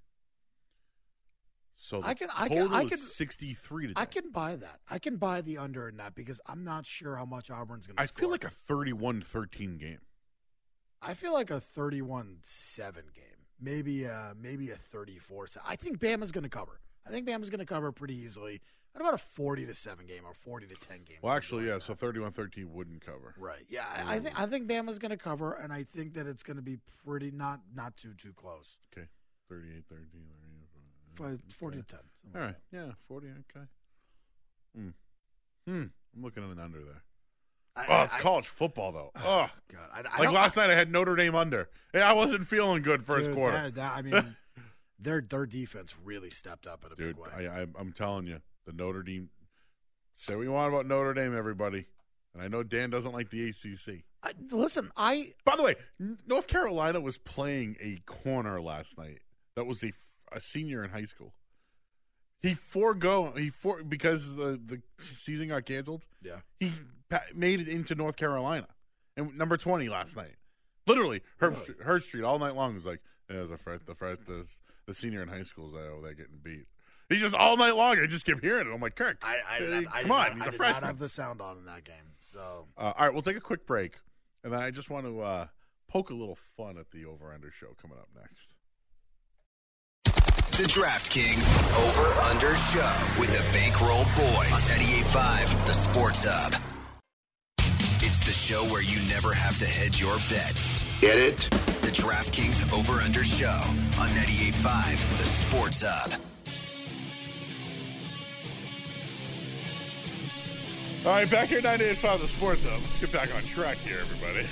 So the I can- I can- total I is can- sixty-three today. I can buy that. I can buy the under in that because I'm not sure how much Auburn's going to I score. feel like a thirty-one thirteen game. I feel like a thirty-one seven game. Maybe uh maybe a thirty-four. I think Bama's going to cover. I think Bama's going to cover pretty easily. At about a forty to seven game or forty to ten game. Well, something actually, like yeah. that. So thirty-one thirteen wouldn't cover. Right. Yeah, I, I think I think Bama's going to cover, and I think that it's going to be pretty not not too too close. Okay, thirty-eight thirteen. Five, forty to ten. All right. Yeah, forty. Okay. Hmm. Hmm. I'm looking at an under there. I, Oh, it's I, college football though. I, Oh, God. I, I like don't- last night I had Notre Dame under. And I wasn't feeling good first dude, quarter. That, that, I mean, their their defense really stepped up in a Dude, big way. I, I, I'm telling you, the Notre Dame. Say what you want about Notre Dame, everybody. And I know Dan doesn't like the A C C. I, listen, I By the way, N- North Carolina was playing a corner last night. That was a, a senior in high school. He forego he for because the the season got canceled. yeah. He pa- made it into North Carolina and number twenty last night. Literally, Herb, Really? Herb Street all night long was like, yeah, "There's a fret, the fret, the the senior in high school is like, oh, they're getting beat." He just all night long. I just kept hearing it. I'm like, Kirk, I, I, did uh, not, I come did on, not, he's I a did freshman. not have the sound on in that game. So Uh, all right, we'll take a quick break, and then I just want to uh, poke a little fun at the over-under show coming up next. The DraftKings Over-Under Show with the Bankroll Boys on ninety-eight point five The Sports Hub. It's the show where you never have to hedge your bets. Get it? The DraftKings Over-Under Show on ninety-eight point five The Sports Hub. All right, back here, ninety-eight point five The Sports Hub. Let's get back on track here, everybody.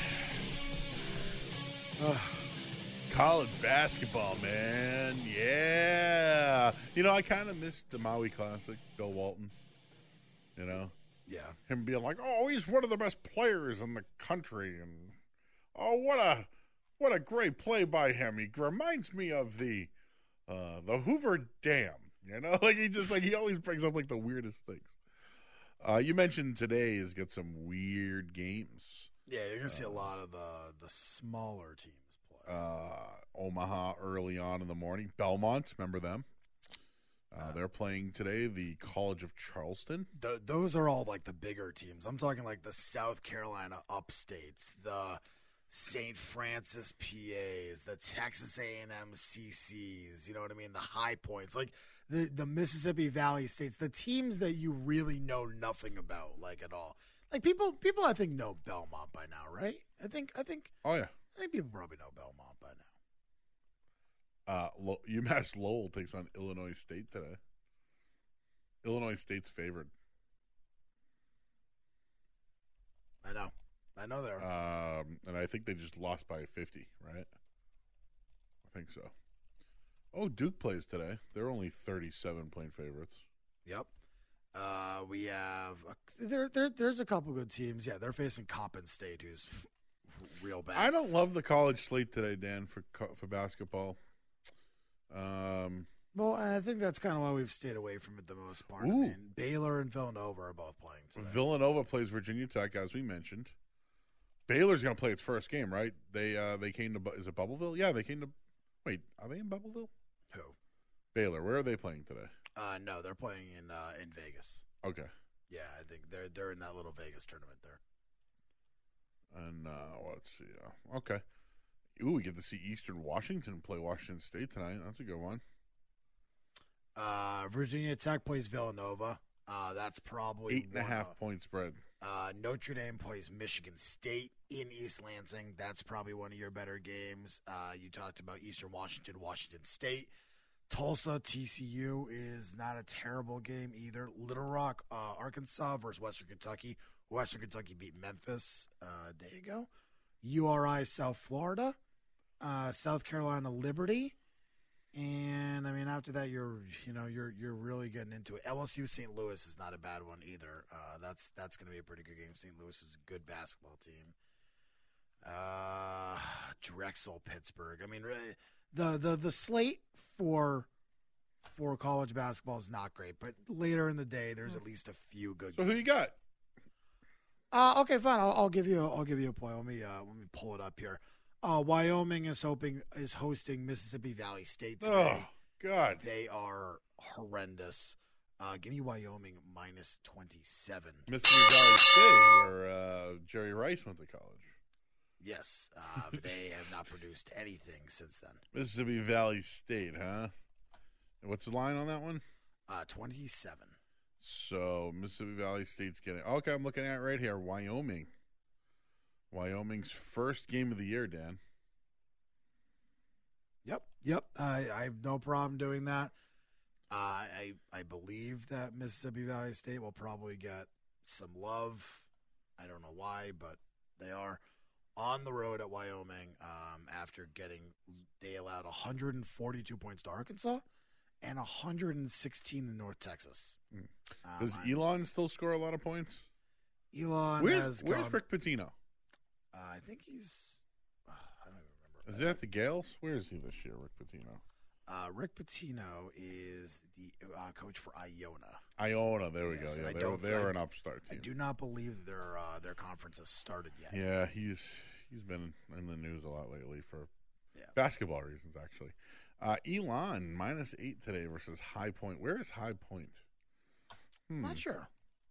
Uh, college basketball, man. Yeah. You know, I kind of missed the Maui Classic, Bill Walton. You know? yeah, Him being like, oh, he's one of the best players in the country. And, oh, what a what a great play by him. He reminds me of the uh, the Hoover Dam. You know? Like, he just, like, he always brings up, like, the weirdest things. Uh, you mentioned today has got some weird games. yeah. You're gonna see a lot of the the smaller teams play. Uh, Omaha early on in the morning. Belmont, remember them? Uh, they're playing today the College of Charleston. Th- those are all like the bigger teams. I'm talking like the South Carolina upstates, the Saint Francis P As, the Texas A and M C Cs, you know what I mean? The High Points, like the, the Mississippi Valley States, the teams that you really know nothing about, like at all. Like people, people I think know Belmont by now, right? I think, I think, Oh yeah. I think people probably know Belmont by now. Uh, Lo- UMass Lowell takes on Illinois State today. Illinois State's favored. I know, I know they're. Um, and I think they just lost by fifty, right? I think so. Oh, Duke plays today. They're only thirty-seven point favorites. Yep. Uh, we have a, there, there. There's a couple good teams. Yeah, they're facing Coppin State, who's real bad. I don't love the college slate today, Dan, for co- for basketball. Um, Well, I think that's kind of why we've stayed away from it the most part. I Ooh. mean, Baylor and Villanova are both playing today. Villanova plays Virginia Tech, as we mentioned. Baylor's going to play its first game, right? They uh, they came to Bu- is it Bubbleville? Yeah, they came to. Wait, are they in Bubbleville? Who? Baylor. Where are they playing today? Uh, no, they're playing in uh, in Vegas. Okay. Yeah, I think they're they're in that little Vegas tournament there. And uh, let's see. Uh, okay. Ooh, we get to see Eastern Washington play Washington State tonight. That's a good one. Uh, Virginia Tech plays Villanova. Uh, that's probably Eight and a one half of- point spread. Uh, Notre Dame plays Michigan State in East Lansing. That's probably one of your better games. Uh, you talked about Eastern Washington, Washington State. Tulsa, T C U is not a terrible game either. Little Rock, uh, Arkansas versus Western Kentucky. Western Kentucky beat Memphis uh, a day ago. U R I, South Florida. Uh, South Carolina, Liberty. And I mean, after that, you're you know you're you're really getting into it. L S U Saint Louis is not a bad one either. Uh, that's that's going to be a pretty good game. Saint Louis is a good basketball team. Uh, Drexel, Pittsburgh. I mean, really, the the the slate for for college basketball is not great, but later in the day, there's at least a few good. So games. who you got? Uh, okay, fine. I'll, I'll give you. A, I'll give you a point. Let me. Uh, let me pull it up here. Uh, Wyoming is hoping is hosting Mississippi Valley State today. Oh God. They are horrendous. Uh, give me Wyoming minus twenty-seven. Mississippi Valley State, where uh, Jerry Rice went to college. Yes, uh, they have not produced anything since then. Mississippi Valley State, huh? And what's the line on that one? Uh, twenty-seven. So Mississippi Valley State's getting. Okay, I'm looking at it right here. Wyoming. Wyoming's first game of the year, Dan. Yep, yep. I, I have no problem doing that. Uh, I I believe that Mississippi Valley State will probably get some love. I don't know why, but they are on the road at Wyoming um, after getting they allowed one hundred forty-two points to Arkansas and one hundred sixteen to North Texas. Mm. Um, Does I- Elon still score a lot of points? Elon Where's, has where's gone, Rick Pitino? Uh, I think he's. Uh, I don't even Is remember. that the Gales? Where is he this year, Rick Pitino? Uh, Rick Pitino is the uh, coach for Iona. Iona, there we Yes, go. and Yeah, I they're, don't- they're I- an upstart I team. do not believe that their uh, their conference has started yet. Yeah, he's he's been in the news a lot lately for Yeah. basketball reasons, actually. Uh, Elon minus eight today versus High Point. Where is High Point? Hmm. Not sure.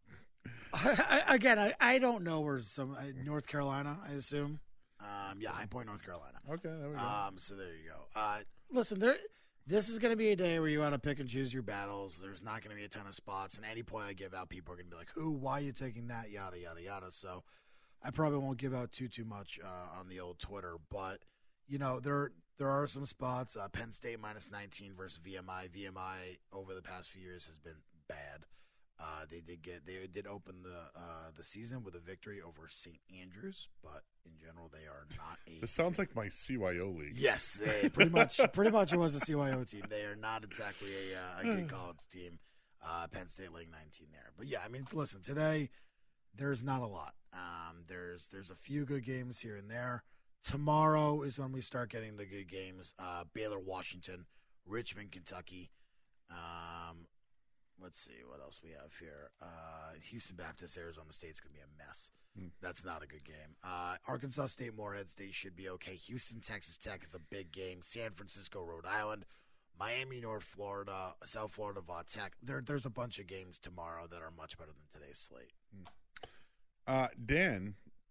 I, I, again, I, I don't know where some uh, North Carolina. I assume. Um, yeah, High Point, North Carolina. Okay, there we go. Um, so there you go. Uh, listen, there. This is going to be a day where you want to pick and choose your battles. There's not going to be a ton of spots, and any point I give out, people are going to be like, "Who? Why are you taking that?" Yada yada yada. So, I probably won't give out too too much uh, on the old Twitter, but you know there there are some spots. Uh, Penn State minus nineteen versus V M I. V M I over the past few years has been bad. Uh, they did get they did open the uh, the season with a victory over Saint Andrews, but in general they are not a. This sounds like my C Y O league. Yes, eh, pretty much. Pretty much, it was a C Y O team. They are not exactly a, uh, a good college team. Uh, Penn State laying nineteen there, but yeah, I mean, listen, today there's not a lot. Um, there's there's a few good games here and there. Tomorrow is when we start getting the good games. Uh, Baylor, Washington, Richmond, Kentucky. Um, let's see what else we have here. Uh, Houston Baptist, Arizona State's gonna be a mess. Hmm. That's not a good game. Uh, Arkansas State, Morehead State should be okay. Houston, Texas Tech is a big game. San Francisco, Rhode Island, Miami, North Florida, South Florida, Va Tech. There, there's a bunch of games tomorrow that are much better than today's slate. Uh, Dan,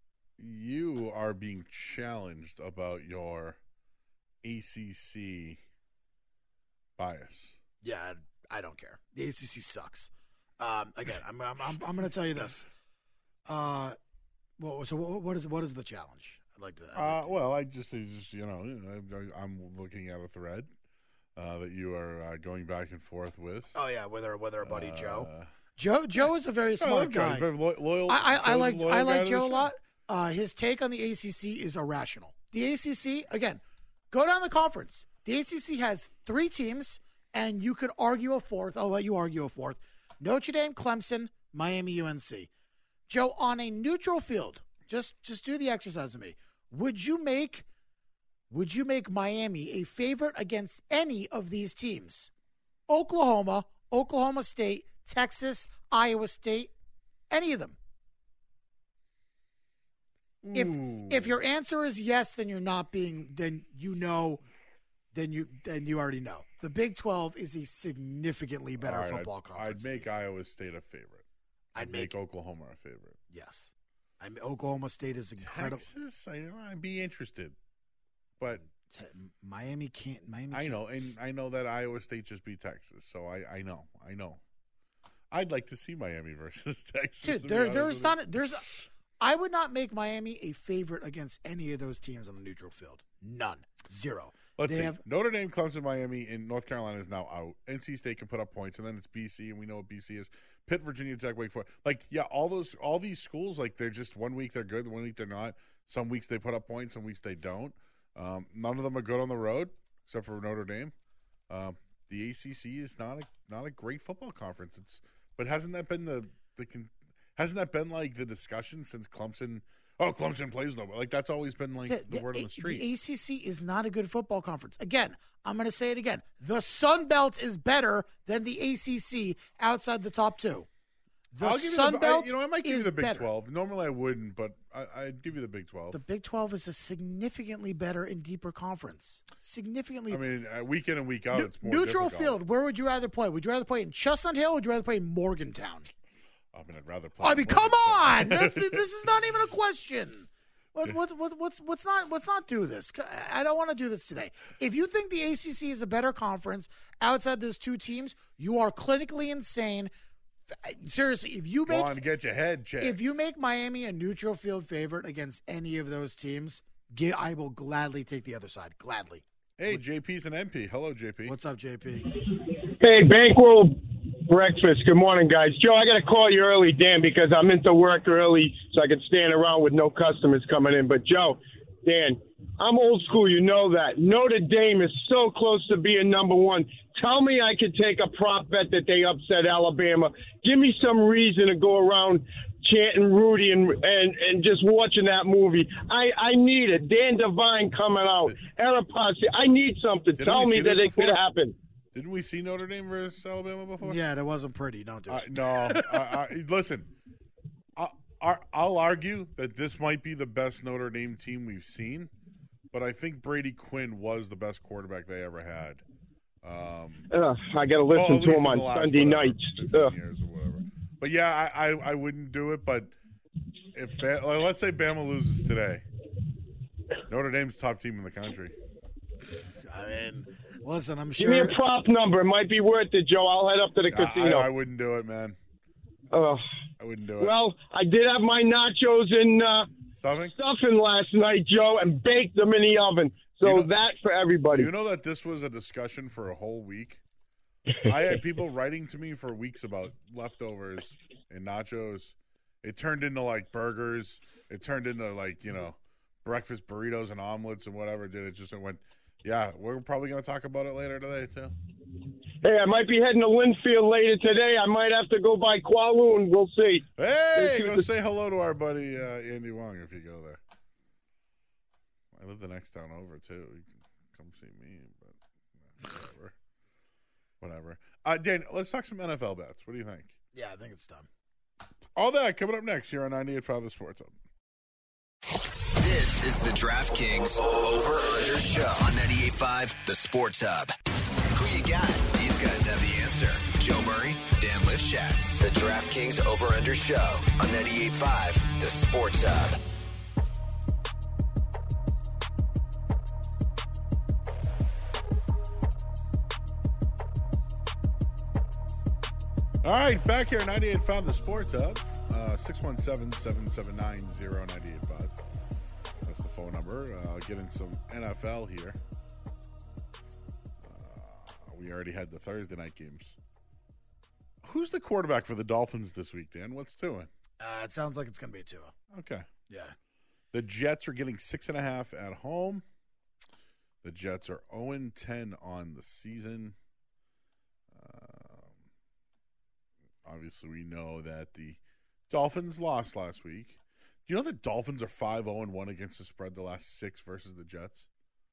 you are being challenged about your A C C bias. Yeah, I, I don't care. The A C C sucks. Um, again, I'm I'm I'm, I'm going to tell you this. Uh, well, so what, what is what is the challenge? I'd like to. I'd like Uh, to well, I just, it's just you know, I, I'm looking at a thread uh, that you are uh, going back and forth with. oh yeah, with our with our buddy Uh, Joe. Joe Joe is a very I smart love Joe. guy. He's very lo- loyal. I I, I Joe's like loyal I guy like to the Joe a show. lot. Uh, his take on the A C C is irrational. The A C C, again, go down the conference. The A C C has three teams, and you could argue a fourth. I'll let you argue a fourth. Notre Dame, Clemson, Miami, U N C. Joe, on a neutral field, just just do the exercise with me. Would you make would you make Miami a favorite against any of these teams? Oklahoma, Oklahoma State, Texas, Iowa State, any of them? If Ooh. if your answer is yes, then you're not being then you know then you then you already know. The Big twelve is a significantly better All right, football I'd, conference. I'd make these. Iowa State a favorite. I'd make Oklahoma a favorite. Yes. I mean, Oklahoma State is incredible. Texas, I, I'd be interested, but Te- Miami can't. Miami. I can't. know, and I know that Iowa State just beat Texas, so I, I know, I know. I'd like to see Miami versus Texas. to dude, be there, honest there's with you. not. There's. I would not make Miami a favorite against any of those teams on the neutral field. None. Zero. Let's they see. have- Notre Dame, Clemson, Miami, and North Carolina is now out. N C State can put up points, and then it's B C, and we know what B C is. Pitt, Virginia Tech, Wake Forest. Like, yeah, all those, all these schools, like, they're just one week they're good, one week they're not. Some weeks they put up points, some weeks they don't. Um, none of them are good on the road, except for Notre Dame. Um, the A C C is not a not a great football conference. It's but hasn't that been the the con- hasn't that been like the discussion since Clemson? Oh, Clemson plays nobody. Like that's always been like the, word on the street. The A C C is not a good football conference. Again, I'm going to say it again. The Sun Belt is better than the A C C outside the top two. The I'll give Sun you the, Belt I, you know, I might give you is the Big better. twelve. Normally I wouldn't, but I, I'd give you the Big twelve. The Big twelve is a significantly better and deeper conference. Significantly. I mean, uh, week in and week out, Ne- it's more neutral difficult. field. Where would you rather play? Would you rather play in Chestnut Hill or would you rather play in Morgantown? I mean, I'd rather play. I mean, in come on! Morgantown. This, this is not even a question. Let's, let's, let's, let's, let's not let's not do this. I don't want to do this today. If you think the A C C is a better conference outside those two teams, you are clinically insane. Seriously, if you Go make on, get your head checked. if you make Miami a neutral field favorite against any of those teams, get, I will gladly take the other side. Gladly. Hey, J P's an M P. Hello, J P. What's up, J P? Hey, Bankroll Breakfast. Good morning, guys. Joe, I got to call you early, Dan, because I'm into work early so I can stand around with no customers coming in. But, Joe, Dan, I'm old school. You know that. Notre Dame is so close to being number one. Tell me I could take a prop bet that they upset Alabama. Give me some reason to go around chanting Rudy and and, and just watching that movie. I, I need it. Dan Devine coming out. Arapasi. I need something. Didn't Tell we me see that this it could before? happen. Didn't we see Notre Dame versus Alabama before? Yeah, that wasn't pretty. Don't do Uh, it. no. I, I, listen, I, I, I'll argue that this might be the best Notre Dame team we've seen, but I think Brady Quinn was the best quarterback they ever had. Um, Ugh, I got to well, listen at to least him in on the last, Sunday whatever, nights. fifteen Ugh. years or whatever. But yeah, I, I, I wouldn't do it. But if ba- like, let's say Bama loses today, Notre Dame's the top team in the country. I mean, listen, I'm Give me sure. a prop number. It might be worth it, Joe. I'll head up to the I, casino. I, I wouldn't do it, man. Ugh. I wouldn't do it. Well, I did have my nachos in uh, Stuffing? stuffing last night, Joe, and baked them in the oven. So You know- that for everybody. Do you know that this was a discussion for a whole week? I had people writing to me for weeks about leftovers and nachos. It turned into like burgers. It turned into like, you know, breakfast burritos and omelets and whatever. Did it just it went, yeah, we're probably going to talk about it later today too. Hey, I might be heading to Linfield later today. I might have to go by Kowloon. We'll see. Hey, Thank go you. say hello to our buddy uh, Andy Wong if you go there. I live the next town over too. You can come see me, but whatever. Whatever. Uh, Dan, let's talk some N F L bets. What do you think? Yeah, I think it's done. All that coming up next here on ninety-eight point five The Sports Hub. This is the DraftKings Over Under Show on ninety-eight point five The Sports Hub. Who you got? These guys have the answer. Joe Murray, Dan Lifshatz. The DraftKings Over Under Show on ninety-eight point five The Sports Hub. All right, back here, ninety-eight point five The Sports Hub, uh, six one seven, seven seven nine, zero nine eight five. That's the phone number. Uh, getting some N F L here. Uh, we already had the Thursday night games. Who's the quarterback for the Dolphins this week, Dan? What's Tua? Uh, it sounds like it's going to be Tua. Okay. Yeah. The Jets are getting six and a half at home. The Jets are oh and ten on the season. Um, obviously, we know that the Dolphins lost last week. Do you know the Dolphins are five oh and one against the spread the last six versus the Jets?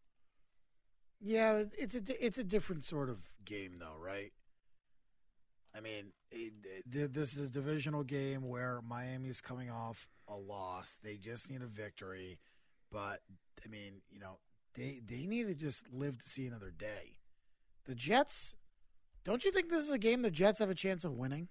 Yeah, it's a it's a different sort of game, though, right? I mean, it, it, this is a divisional game where Miami's coming off a loss. They just need a victory, but I mean, you know. They they need to just live to see another day. The Jets, don't you think this is a game the Jets have a chance of winning?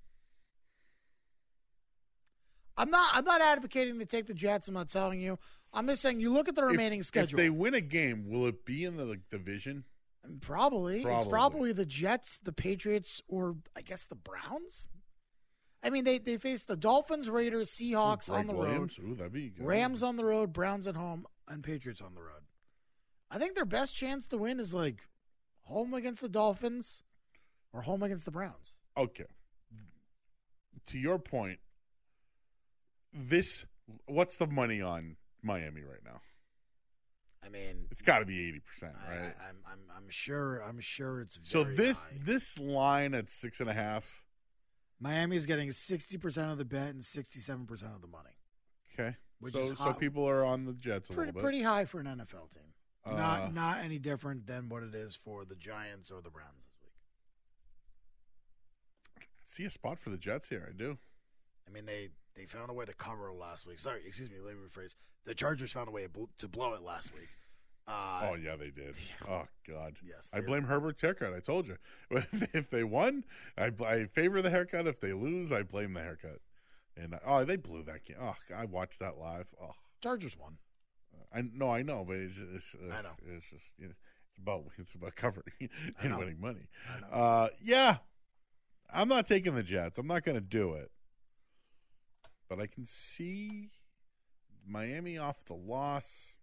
I'm not I'm not advocating to take the Jets. I'm not telling you. I'm just saying you look at the remaining if, schedule. If they win a game, will it be in the like, division? Probably. probably. It's probably the Jets, the Patriots, or I guess the Browns. I mean, they, they face the Dolphins, Raiders, Seahawks Ooh, on the Williams. road. Ooh, that'd be good. Rams on the road, Browns at home, and Patriots on the road. I think their best chance to win is like home against the Dolphins or home against the Browns. Okay. To your point, this what's the money on Miami right now? I mean, it's got to be eighty percent, right? I, I'm I'm I'm sure I'm sure it's so very this high. this line at six and a half. Miami's getting sixty percent of the bet and sixty-seven percent of the money. Okay, which so is so hot. people are on the Jets a pretty little bit. pretty high for an N F L team. Uh, not not any different than what it is for the Giants or the Browns this week. See a spot for the Jets here. I do. I mean, they, they found a way to cover last week. Sorry, excuse me, let me rephrase. The Chargers found a way to blow it last week. Uh, oh, yeah, they did. Oh, God. Yes. I blame Herbert's haircut. I told you. If they won, I, I favor the haircut. If they lose, I blame the haircut. And oh, they blew that game. Oh, I watched that live. Oh, Chargers won. I no, I know, but it's, it's uh, I know. It's just you know, it's about it's about covering I and know. winning money. I know. Uh, yeah, I'm not taking the Jets. I'm not going to do it, but I can see Miami off the loss.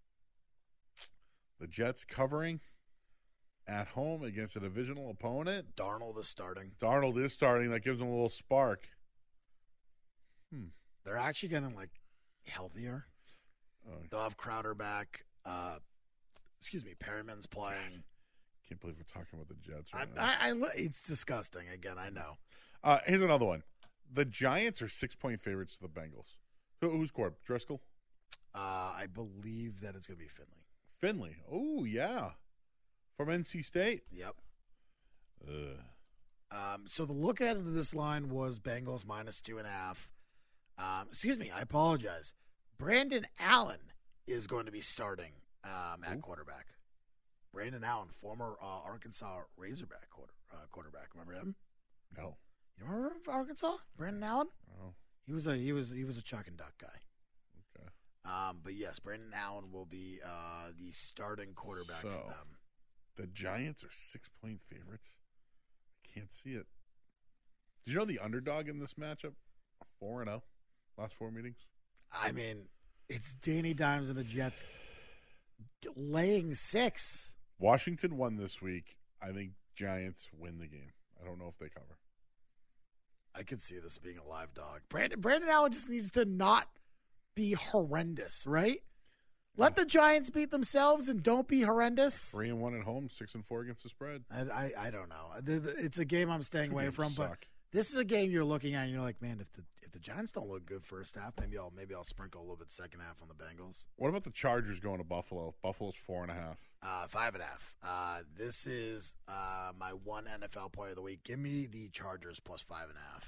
The Jets covering at home against a divisional opponent. Darnold is starting. Darnold is starting. That gives them a little spark. Hmm. They're actually getting like healthier. Oh, They'll have Crowder back. Uh, excuse me, Perriman's playing. can't believe we're talking about the Jets right I, now. I, I, li- it's disgusting. Again, I know. Uh, here's another one. The Giants are six-point favorites to the Bengals. Who, who's quarterback? Driscoll? Uh, I believe that it's going to be Finley. Finley. Oh, yeah. From N C State? Yep. Ugh. Um, so the look ahead of this line was Bengals minus two and a half. Um, excuse me, I apologize. Brandon Allen is going to be starting um, at Ooh. quarterback. Brandon Allen, former uh, Arkansas Razorback quarter, uh, quarterback. Remember him? No. You remember him from Arkansas? Brandon Allen? Oh, He was a he was he was a chuck and duck guy. okay. Um, but yes, Brandon Allen will be uh, the starting quarterback So, for them. The Giants are six-point favorites. I can't see it. Did you know the underdog in this matchup? four and oh. Last four meetings. I mean, it's Danny Dimes and the Jets laying six. Washington won this week. I think Giants win the game. I don't know if they cover. I could see this being a live dog. Brandon Brandon Allen just needs to not be horrendous, right? Let the Giants beat themselves and don't be horrendous. Three and one at home, six and four against the spread. I I, I don't know. The- the- It's a game I'm staying Two away games from, but suck. this is a game you're looking at and you're like, man, if the if the Giants don't look good first half, maybe I'll maybe I'll sprinkle a little bit second half on the Bengals. What about the Chargers going to Buffalo? Buffalo's four and a half. Uh, five and a half. Uh, this is uh, my one N F L play of the week. Give me the Chargers plus five and a half.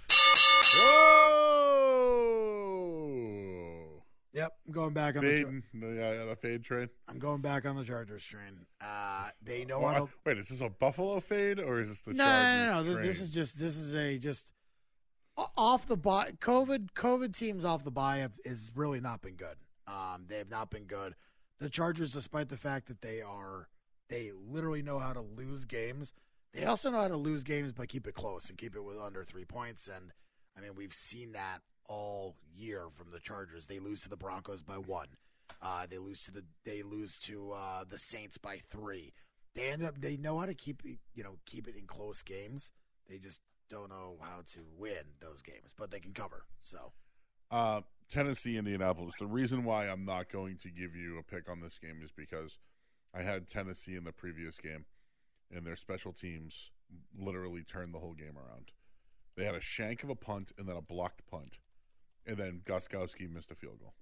Whoa! Yep, I'm going back on the. Fade, yeah, the fade train. I'm going back on the Chargers train. Uh, they know Oh, how to. wait, is this a Buffalo fade or is this the No, Chargers no, no, no. train? This is just this is a just o- off the buy. COVID COVID teams off the buy have has really not been good. Um, they have not been good. The Chargers, despite the fact that they are they literally know how to lose games, They also know how to lose games but keep it close and keep it with under three points. And, I mean, we've seen that all year from the Chargers. They lose to the Broncos by one. Uh, they lose to the they lose to uh, the Saints by three. They end up they know how to keep it, you know, keep it in close games. They just don't know how to win those games, but they can cover. So, uh, Tennessee, Indianapolis. The reason why I'm not going to give you a pick on this game is because I had Tennessee in the previous game, and their special teams literally turned the whole game around. They had a shank of a punt and then a blocked punt, and then Gostkowski missed a field goal.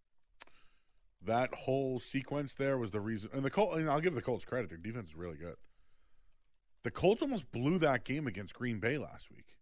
That whole sequence there was the reason. And the Colts, and I'll give the Colts credit. Their defense is really good. The Colts almost blew that game against Green Bay last week.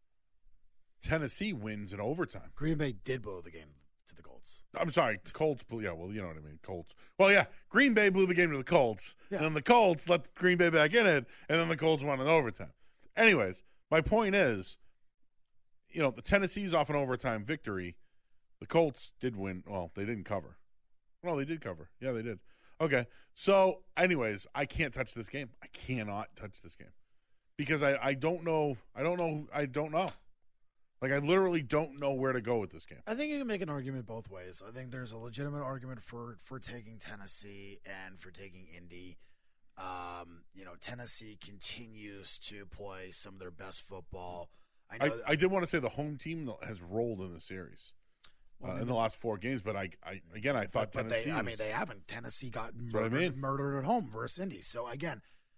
Tennessee wins in overtime. Green Bay did blow the game to the Colts. I'm sorry, Colts blew, yeah, well, you know what I mean, Colts. Well, yeah, Green Bay blew the game to the Colts, yeah. and then the Colts let Green Bay back in it, and then the Colts won in overtime. Anyways, my point is, you know, the Tennessee's off an overtime victory. The Colts did win. Well, they didn't cover. Well, they did cover. Yeah, they did. Okay. So, anyways, I can't touch this game. I cannot touch this game because I, I don't know. I don't know. I don't know. Like, I literally don't know where to go with this game. I think you can make an argument both ways. I think there's a legitimate argument for, for taking Tennessee and for taking Indy. Um, you know, Tennessee continues to play some of their best football. I know. I, I did want to say the home team has rolled in the series. Uh, in the last four games, but I, I again, I thought but, but Tennessee. They, I was, mean, they haven't. Tennessee got what murdered, I mean. murdered at home versus Indy. So again,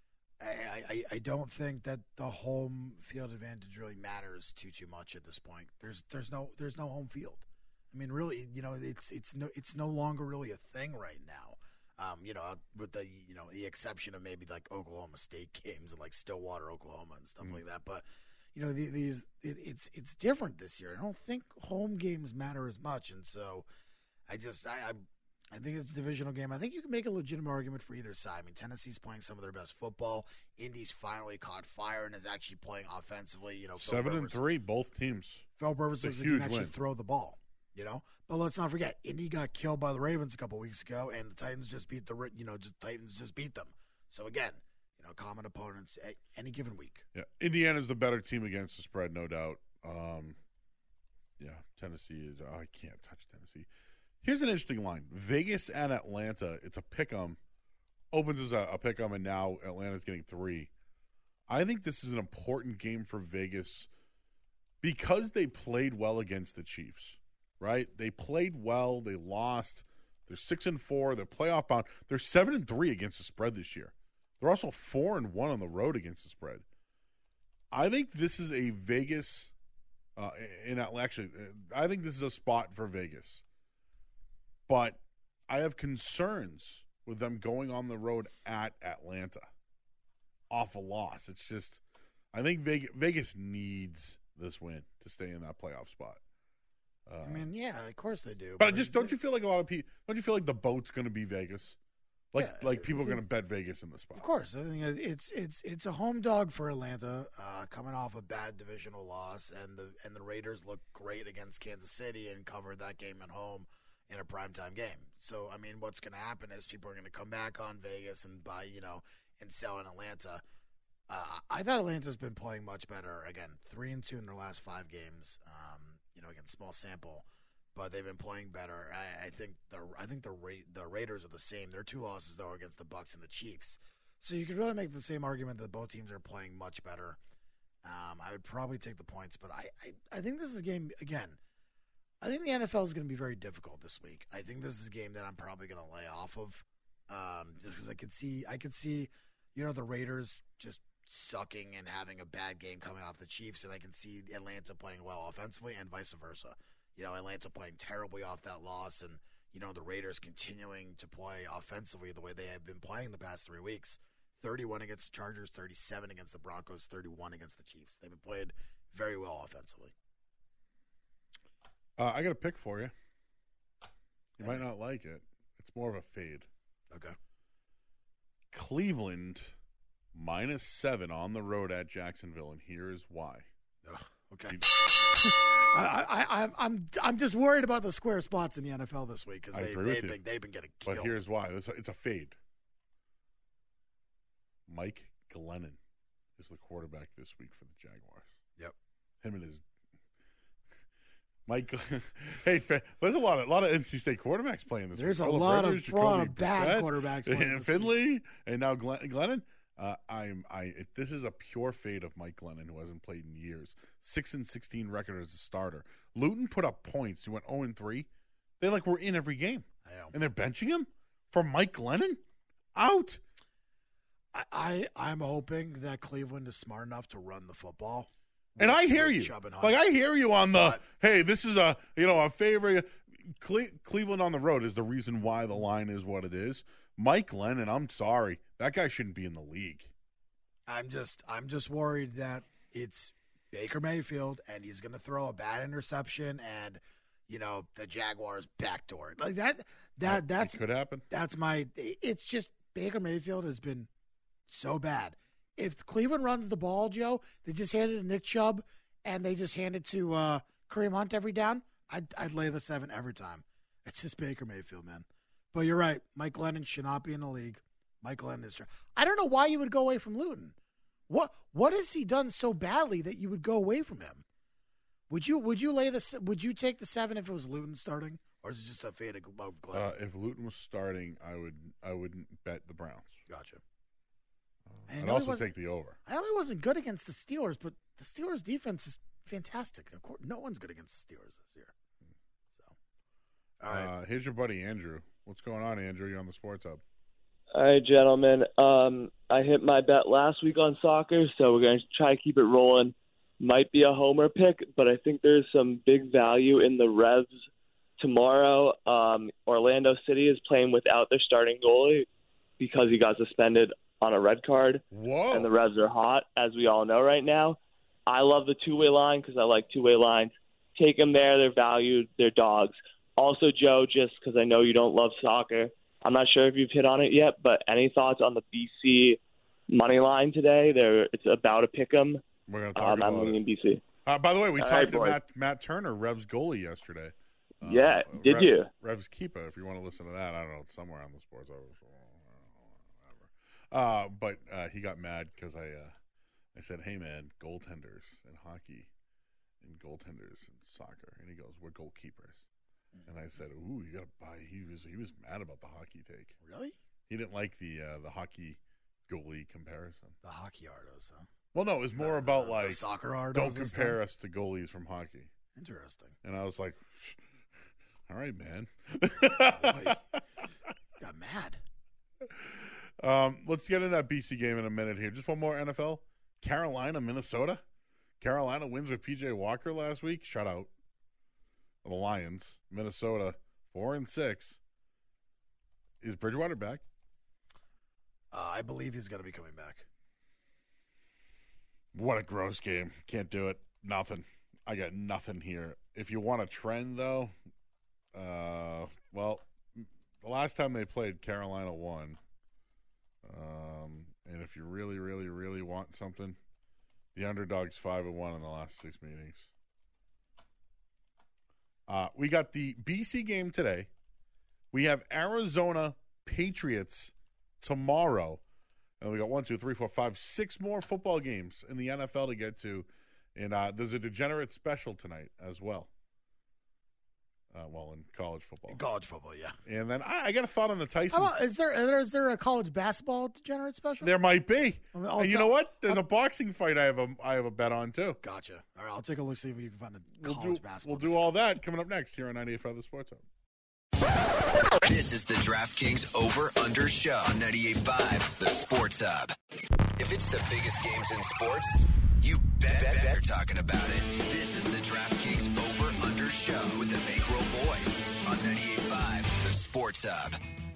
I, I, I don't think that the home field advantage really matters too too much at this point. There's there's no there's no home field. I mean, really, you know, it's it's no it's no longer really a thing right now. Um, you know, with the you know the exception of maybe like Oklahoma State games and like Stillwater, Oklahoma, and stuff mm. like that, but. You know, the, these it, it's it's different this year. I don't think home games matter as much, and so I just I, I I think it's a divisional game. I think you can make a legitimate argument for either side. I mean, Tennessee's playing some of their best football. Indy's finally caught fire and is actually playing offensively. You know, Phil seven Rivers, and three, both teams. Phil Rivers looks like he can actually win. throw the ball. You know, but let's not forget, Indy got killed by the Ravens a couple weeks ago, and the Titans just beat the you know just Titans just beat them. So again. You know, common opponents at any given week. Yeah, Indiana's the better team against the spread, no doubt. Um, yeah, Tennessee is. Oh, I can't touch Tennessee. Here's an interesting line: Vegas and Atlanta. It's a pick'em. Opens as a, a pick'em, and now Atlanta's getting three. I think this is an important game for Vegas because they played well against the Chiefs. Right? They played well. They lost. They're six and four. They're playoff bound. They're seven and three against the spread this year. They're also four and one on the road against the spread. I think this is a Vegas. Uh, in actually, I think this is a spot for Vegas. But I have concerns with them going on the road at Atlanta off a loss. It's just, I think Vegas, Vegas needs this win to stay in that playoff spot. Uh, I mean, yeah, of course they do. But, but just don't you feel like a lot of people? Don't you feel like the boat's going to be Vegas? Like, yeah, like people are going to bet Vegas in the spot. Of course, I think it's it's it's a home dog for Atlanta, uh, coming off a bad divisional loss, and the and the Raiders look great against Kansas City and covered that game at home in a primetime game. So, I mean, what's going to happen is people are going to come back on Vegas and buy, you know, and sell in Atlanta. Uh, I thought Atlanta's been playing much better. Again, three and two in their last five games. Um, you know, again, small sample. But they've been playing better. I, I think the I think the Ra- the Raiders are the same. Their two losses though are against the Bucs and the Chiefs. So you could really make the same argument that both teams are playing much better. Um, I would probably take the points, but I, I, I think this is a game again. I think the N F L is going to be very difficult this week. I think this is a game that I'm probably going to lay off of, um, just because I could see I could see, you know, the Raiders just sucking and having a bad game coming off the Chiefs, and I can see Atlanta playing well offensively and vice versa. You know, Atlanta playing terribly off that loss, and, you know, the Raiders continuing to play offensively the way they have been playing the past three weeks. thirty-one against the Chargers, thirty-seven against the Broncos, thirty-one against the Chiefs. They've been played very well offensively. Uh, I got a pick for you. You might not like it. It's more of a fade. Okay. Cleveland minus seven on the road at Jacksonville, and here's why. Ugh. Okay. I, I, I'm I'm just worried about the square spots in the N F L this week because they, they've, been, they've been getting killed. But here's why. It's a, it's a fade. Mike Glennon is the quarterback this week for the Jaguars. Yep. Him and his Mike. Hey, there's a lot of a lot of N C State quarterbacks playing this There's week. a Phillip lot Rivers, of, lot Jacoby of bad Brissett, quarterbacks playing and this Finley, week. and now Glenn, Glennon. Uh, I'm I. It, this is a pure fate of Mike Glennon, who hasn't played in years. Six and sixteen record as a starter. Luton put up points. He went zero and three. They like were in every game, I know. and they're benching him for Mike Glennon. Out. I, I I'm hoping that Cleveland is smart enough to run the football. And with- I hear with you. Chubb and Hunt. Like I hear you on the But- hey, this is a you know a favorite. Cle- Cleveland on the road is the reason why the line is what it is. Mike Glennon, I'm sorry, that guy shouldn't be in the league. I'm just I'm just worried that it's Baker Mayfield and he's going to throw a bad interception and you know the Jaguars backdoor it. Like that that that's It could happen. that's my it's just Baker Mayfield has been so bad. If Cleveland runs the ball, Joe, they just hand it to Nick Chubb and they just hand it to uh, Kareem Hunt every down, I'd, I'd lay the seven every time. It's just Baker Mayfield, man. But you're right. Mike Glennon should not be in the league. Mike Glennon is. I don't know why you would go away from Luton. What What has he done so badly that you would go away from him? Would you Would you lay the Would you take the seven if it was Luton starting, or is it just a fade of Glennon? Uh, if Luton was starting, I would I wouldn't bet the Browns. Gotcha. Uh, And I I'd know he also wasn't- take the over. I know he wasn't good against the Steelers, but the Steelers' defense is fantastic. Of course, no one's good against the Steelers this year. So, all right. Uh, here's your buddy Andrew. What's going on, Andrew? You're on the Sports Hub. All right, gentlemen. Um, I hit my bet last week on soccer, so we're going to try to keep it rolling. Might be a homer pick, but I think there's some big value in the Revs tomorrow. Um, Orlando City is playing without their starting goalie because he got suspended on a red card. Whoa! And the Revs are hot, as we all know right now. I love the two-way line because I like two-way lines. Take them there. They're valued. They're dogs. Also, Joe, just because I know you don't love soccer, I'm not sure if you've hit on it yet, but any thoughts on the B C money line today? There, it's about a pick 'em. We're going to talk Um, I'm about leaning it. B C. Uh, by the way, we All talked right, to boys. Matt, Matt Turner, Revs goalie, yesterday. Uh, Yeah, did Rev- you? Revs keeper, if you want to listen to that. I don't know, it's somewhere on the Sports Hub. Uh, but uh, he got mad because I, uh, I said, hey, man, goaltenders in hockey and goaltenders in soccer. And he goes, we're goalkeepers. And I said, ooh, you got to buy. He was he was mad about the hockey take. Really? He didn't like the uh, the hockey goalie comparison. The hockey ardos, huh? Well, no, it was more The- about the- the like soccer ardos. don't this compare time? us to goalies from hockey. Interesting. And I was like, all right, man. Boy, got mad. um, let's get in that B C game in a minute here. Just one more N F L. Carolina, Minnesota. Carolina wins with P J Walker last week. Shutout of the Lions. Minnesota, four and six. Is Bridgewater back? Uh, I believe he's going to be coming back. What a gross game. Can't do it. Nothing. I got nothing here. If you want a trend, though, uh, well, the last time they played, Carolina won. Um, and if you really, really, really want something, the underdog's five and one in the last six meetings. Uh, we got the B C game today. We have Arizona Patriots tomorrow. And we got one, two, three, four, five, six more football games in the N F L to get to. And uh, there's a degenerate special tonight as well. Uh, well, in college football. In college football, yeah. And then I, I got a thought on the Tyson. How about, is there is there, is there a college basketball degenerate special? There might be. I mean, I'll and you tell- know what? There's a boxing fight I have a I have a bet on too. Gotcha. All right, I'll take a look, see if we can find a We'll college do basketball. we'll do all that coming up next here on ninety-eight point five The Sports Hub. This is the DraftKings Over Under Show on ninety-eight point five The Sports Hub. If it's the biggest games in sports, you bet, bet, bet you're talking about it. This is the DraftKings Over Under Show with the Bankroll Boys on ninety-eight point five The Sports Hub.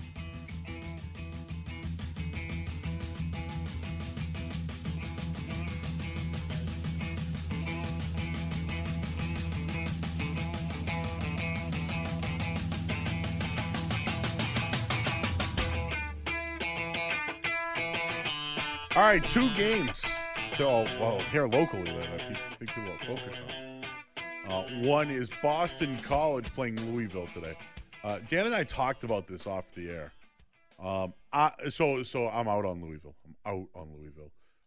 All right, two games. So, well, here locally, that I think people are focused on. Uh, one is Boston College playing Louisville today. Uh, Dan and I talked about this off the air. Um, I, so, so I'm out on Louisville. I'm out on Louisville.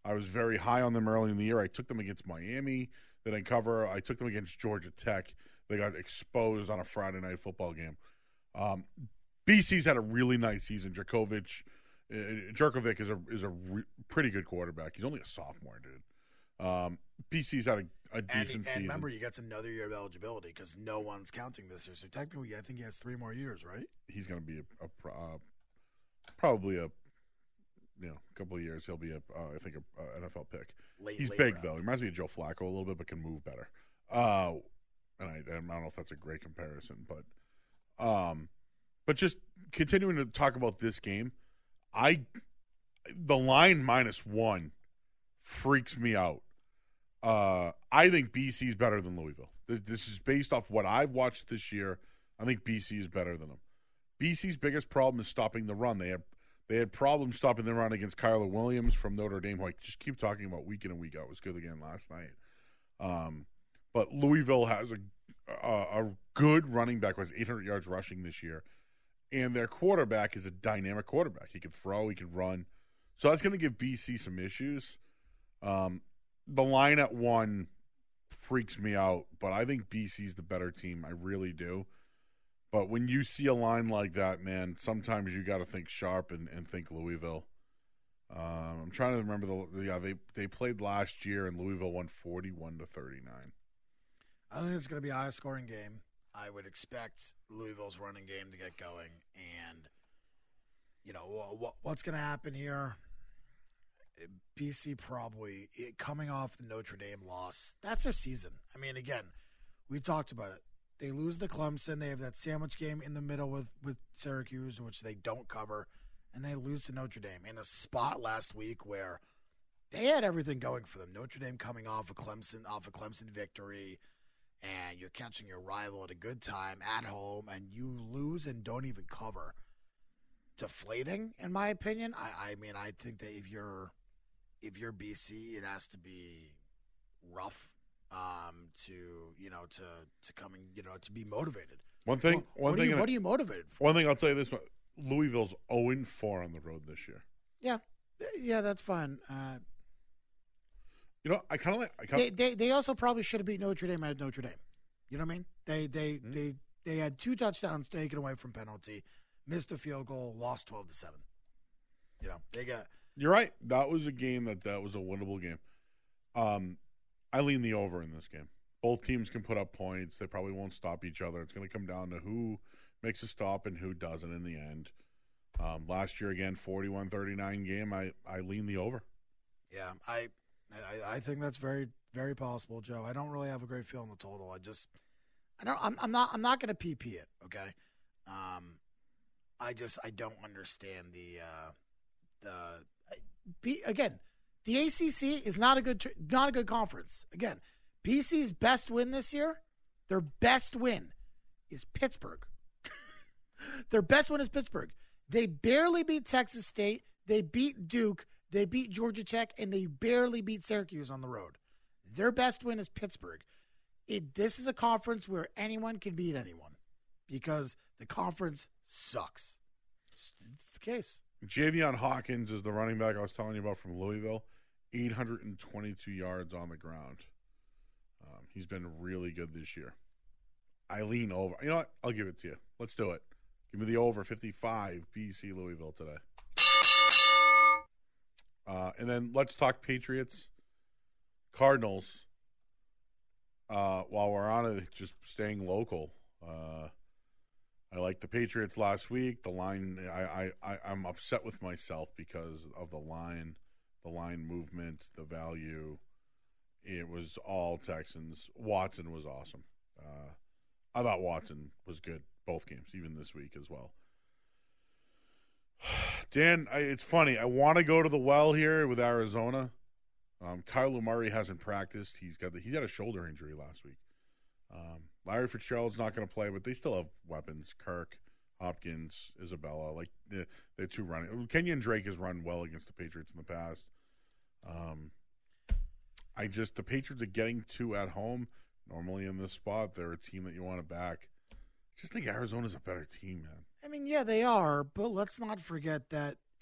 I was very high on them early in the year. I took them against Miami. They didn't cover. I took them against Georgia Tech. They got exposed on a Friday night football game. Um, B C's had a really nice season. Jerkovic, uh, Jerkovic is a is a re- pretty good quarterback. He's only a sophomore, dude. Um, B C's had a, a And, decent and season. remember, he gets another year of eligibility because no one's counting this year. So technically, I think he has three more years, right? He's going to be a, a pro- uh, probably a you know couple of years. He'll be a uh, I think a, a N F L pick. Late, He's late big round. though. He reminds me of Joe Flacco a little bit, but can move better. Uh, and I, I don't know if that's a great comparison, but um, but just continuing to talk about this game, I the line minus one freaks me out. Uh, I think B C is better than Louisville. This, this is based off what I've watched this year. I think B C is better than them. B C's biggest problem is stopping the run. They had they had problems stopping the run against Kyler Williams from Notre Dame, who I just keep talking about week in and week out. It was good again last night. Um, but Louisville has a, a a good running back who has eight hundred yards rushing this year, and their quarterback is a dynamic quarterback. He can throw, he can run, so that's going to give B C some issues. Um, the line at one freaks me out, but I think B C's the better team. I really do. But when you see a line like that, man, sometimes you got to think sharp and, and think Louisville. Um, I'm trying to remember the yeah they they played last year and Louisville won forty-one to thirty-nine. I think it's going to be a high scoring game. I would expect Louisville's running game to get going, and you know what, what's going to happen here. B C probably it, coming off the Notre Dame loss. That's their season. I mean, again, we talked about it. They lose to Clemson. They have that sandwich game in the middle with, with Syracuse, which they don't cover. And they lose to Notre Dame in a spot last week where they had everything going for them. Notre Dame coming off a Clemson, off a Clemson victory, and you're catching your rival at a good time at home, and you lose and don't even cover. Deflating, in my opinion. I, I mean, I think that if you're if you're B C, it has to be rough. Um, to you know, to to coming, you know, to be motivated. One thing, What, one what thing. Are you, what are you motivated for? One thing I'll tell you this: Louisville's zero and four on the road this year. Yeah, yeah, that's fine. Uh, You know, I kind of like. I kinda, they, they they also probably should have beat Notre Dame at Notre Dame. You know what I mean? They they Mm-hmm. they they had two touchdowns taken away from penalty, missed a field goal, lost twelve to seven. You know, they got. You're right. That was a game that that was a winnable game. Um, I lean the over in this game. Both teams can put up points. They probably won't stop each other. It's going to come down to who makes a stop and who doesn't in the end. Um, last year, again, forty-one thirty-nine game. I, I lean the over. Yeah, I, I I think that's very very possible, Joe. I don't really have a great feel on the total. I just I don't I'm, I'm not I'm not going to P P it. Okay, um, I just I don't understand the uh, the B, again. The A C C is not a good not a good conference. Again, B C's best win this year, their best win is Pittsburgh. Their best win is Pittsburgh. They barely beat Texas State. They beat Duke. They beat Georgia Tech, and they barely beat Syracuse on the road. Their best win is Pittsburgh. It, this is a conference where anyone can beat anyone because the conference sucks. It's the case. Javion Hawkins is the running back I was telling you about from Louisville. eight hundred twenty-two yards on the ground. Um, he's been really good this year. I lean over. You know what? I'll give it to you. Let's do it. Give me the over fifty-five B C Louisville today. Uh, and then let's talk Patriots. Cardinals. Uh, while we're on it, just staying local. Uh, I liked the Patriots last week. The line, I, I, I, I'm upset with myself because of the line, the line movement, the value. It was all Texans. Watson was awesome. Uh, I thought Watson was good both games, even this week as well. Dan, I, it's funny. I want to go to the well here with Arizona. Um, Kyler Murray hasn't practiced. He's got the, he had a shoulder injury last week. Um, Larry Fitzgerald's not going to play, but they still have weapons. Kirk, Hopkins, Isabella, like they're, they're two running. Kenyon Drake has run well against the Patriots in the past. Um, I just the Patriots are getting two at home. Normally in this spot, they're a team that you want to back. I just think Arizona's a better team, man. I mean, yeah, they are, but let's not forget that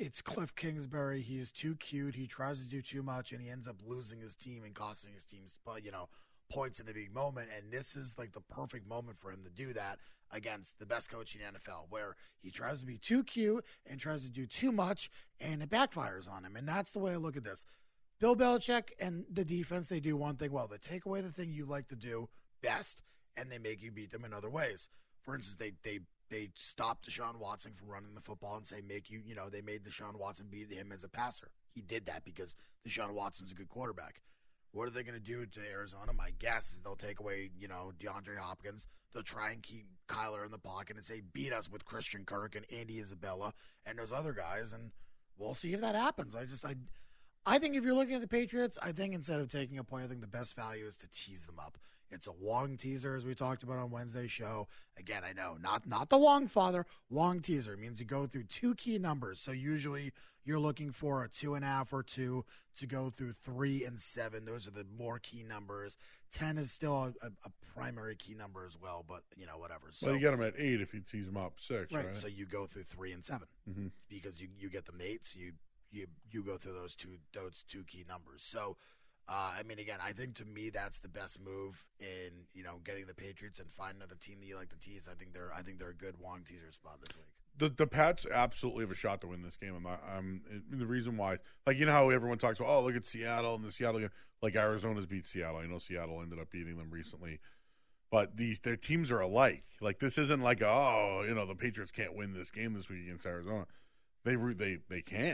it's Cliff Kingsbury. He is too cute. He tries to do too much, and he ends up losing his team and costing his team, you know, points in the big moment. And this is like the perfect moment for him to do that against the best coach in the N F L, where he tries to be too cute and tries to do too much, and it backfires on him. And that's the way I look at this. Bill Belichick and the defense, they do one thing well. They take away the thing you like to do best, and they make you beat them in other ways. For instance, they they they stopped Deshaun Watson from running the football and say make you, you know, they made Deshaun Watson beat him as a passer. He did that because Deshaun Watson's a good quarterback. What are they going to do to Arizona? My guess is they'll take away, you know, DeAndre Hopkins. They'll try and keep Kyler in the pocket and say beat us with Christian Kirk and Andy Isabella and those other guys, and we'll see if that happens. I just I I think if you're looking at the Patriots, I think instead of taking a play, I think the best value is to tease them up. It's a Wong teaser, as we talked about on Wednesday's show. Again, I know, not not the Wong father. Wong teaser means you go through two key numbers. So usually you're looking for a two and a half or two to go through three and seven. Those are the more key numbers. Ten is still a, a primary key number as well, but, you know, whatever. So well, you get them at eight if you tease them up six, right? Right, so you go through three and seven mm-hmm. because you, you get them to eight, so you, you, you go through those two those two key numbers. So, Uh, I mean, again, I think to me that's the best move in, you know, getting the Patriots and find another team that you like to tease. I think they're I think they're a good Wong teaser spot this week. The the Pats absolutely have a shot to win this game. I'm not, I'm the reason why, like, you know how everyone talks about, oh, look at Seattle and the Seattle game, like Arizona's beat Seattle. I know Seattle ended up beating them recently, but these their teams are alike. Like, this isn't like, oh, you know, the Patriots can't win this game this week against Arizona. They they they can't.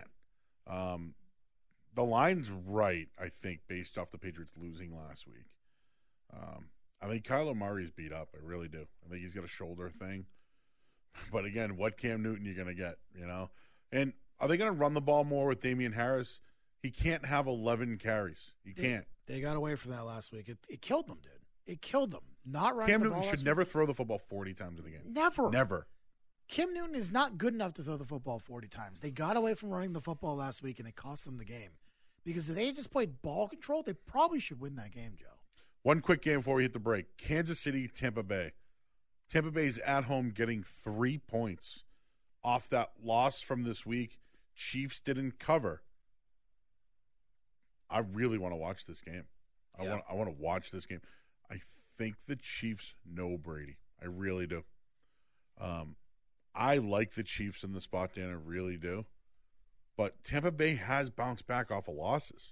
Um, The line's right, I think, based off the Patriots losing last week. Um, I think Kyler Murray's beat up. I really do. I think he's got a shoulder thing. But again, what Cam Newton you going to get, you know? And are they going to run the ball more with Damian Harris? He can't have eleven carries. He can't. They, they got away from that last week. It, it killed them, dude. It killed them. Not running Cam the Newton ball should last never week. throw the football forty times in the game. Never. Never. Kim Newton is not good enough to throw the football forty times. They got away from running the football last week, and it cost them the game. Because if they just played ball control, they probably should win that game, Joe. One quick game before we hit the break. Kansas City, Tampa Bay. Tampa Bay's at home getting three points off that loss from this week. Chiefs didn't cover. I really want to watch this game. I Yeah. want I want to watch this game. I think the Chiefs know Brady. I really do. Um, I like the Chiefs in the spot, Dan. I really do. But Tampa Bay has bounced back off of losses.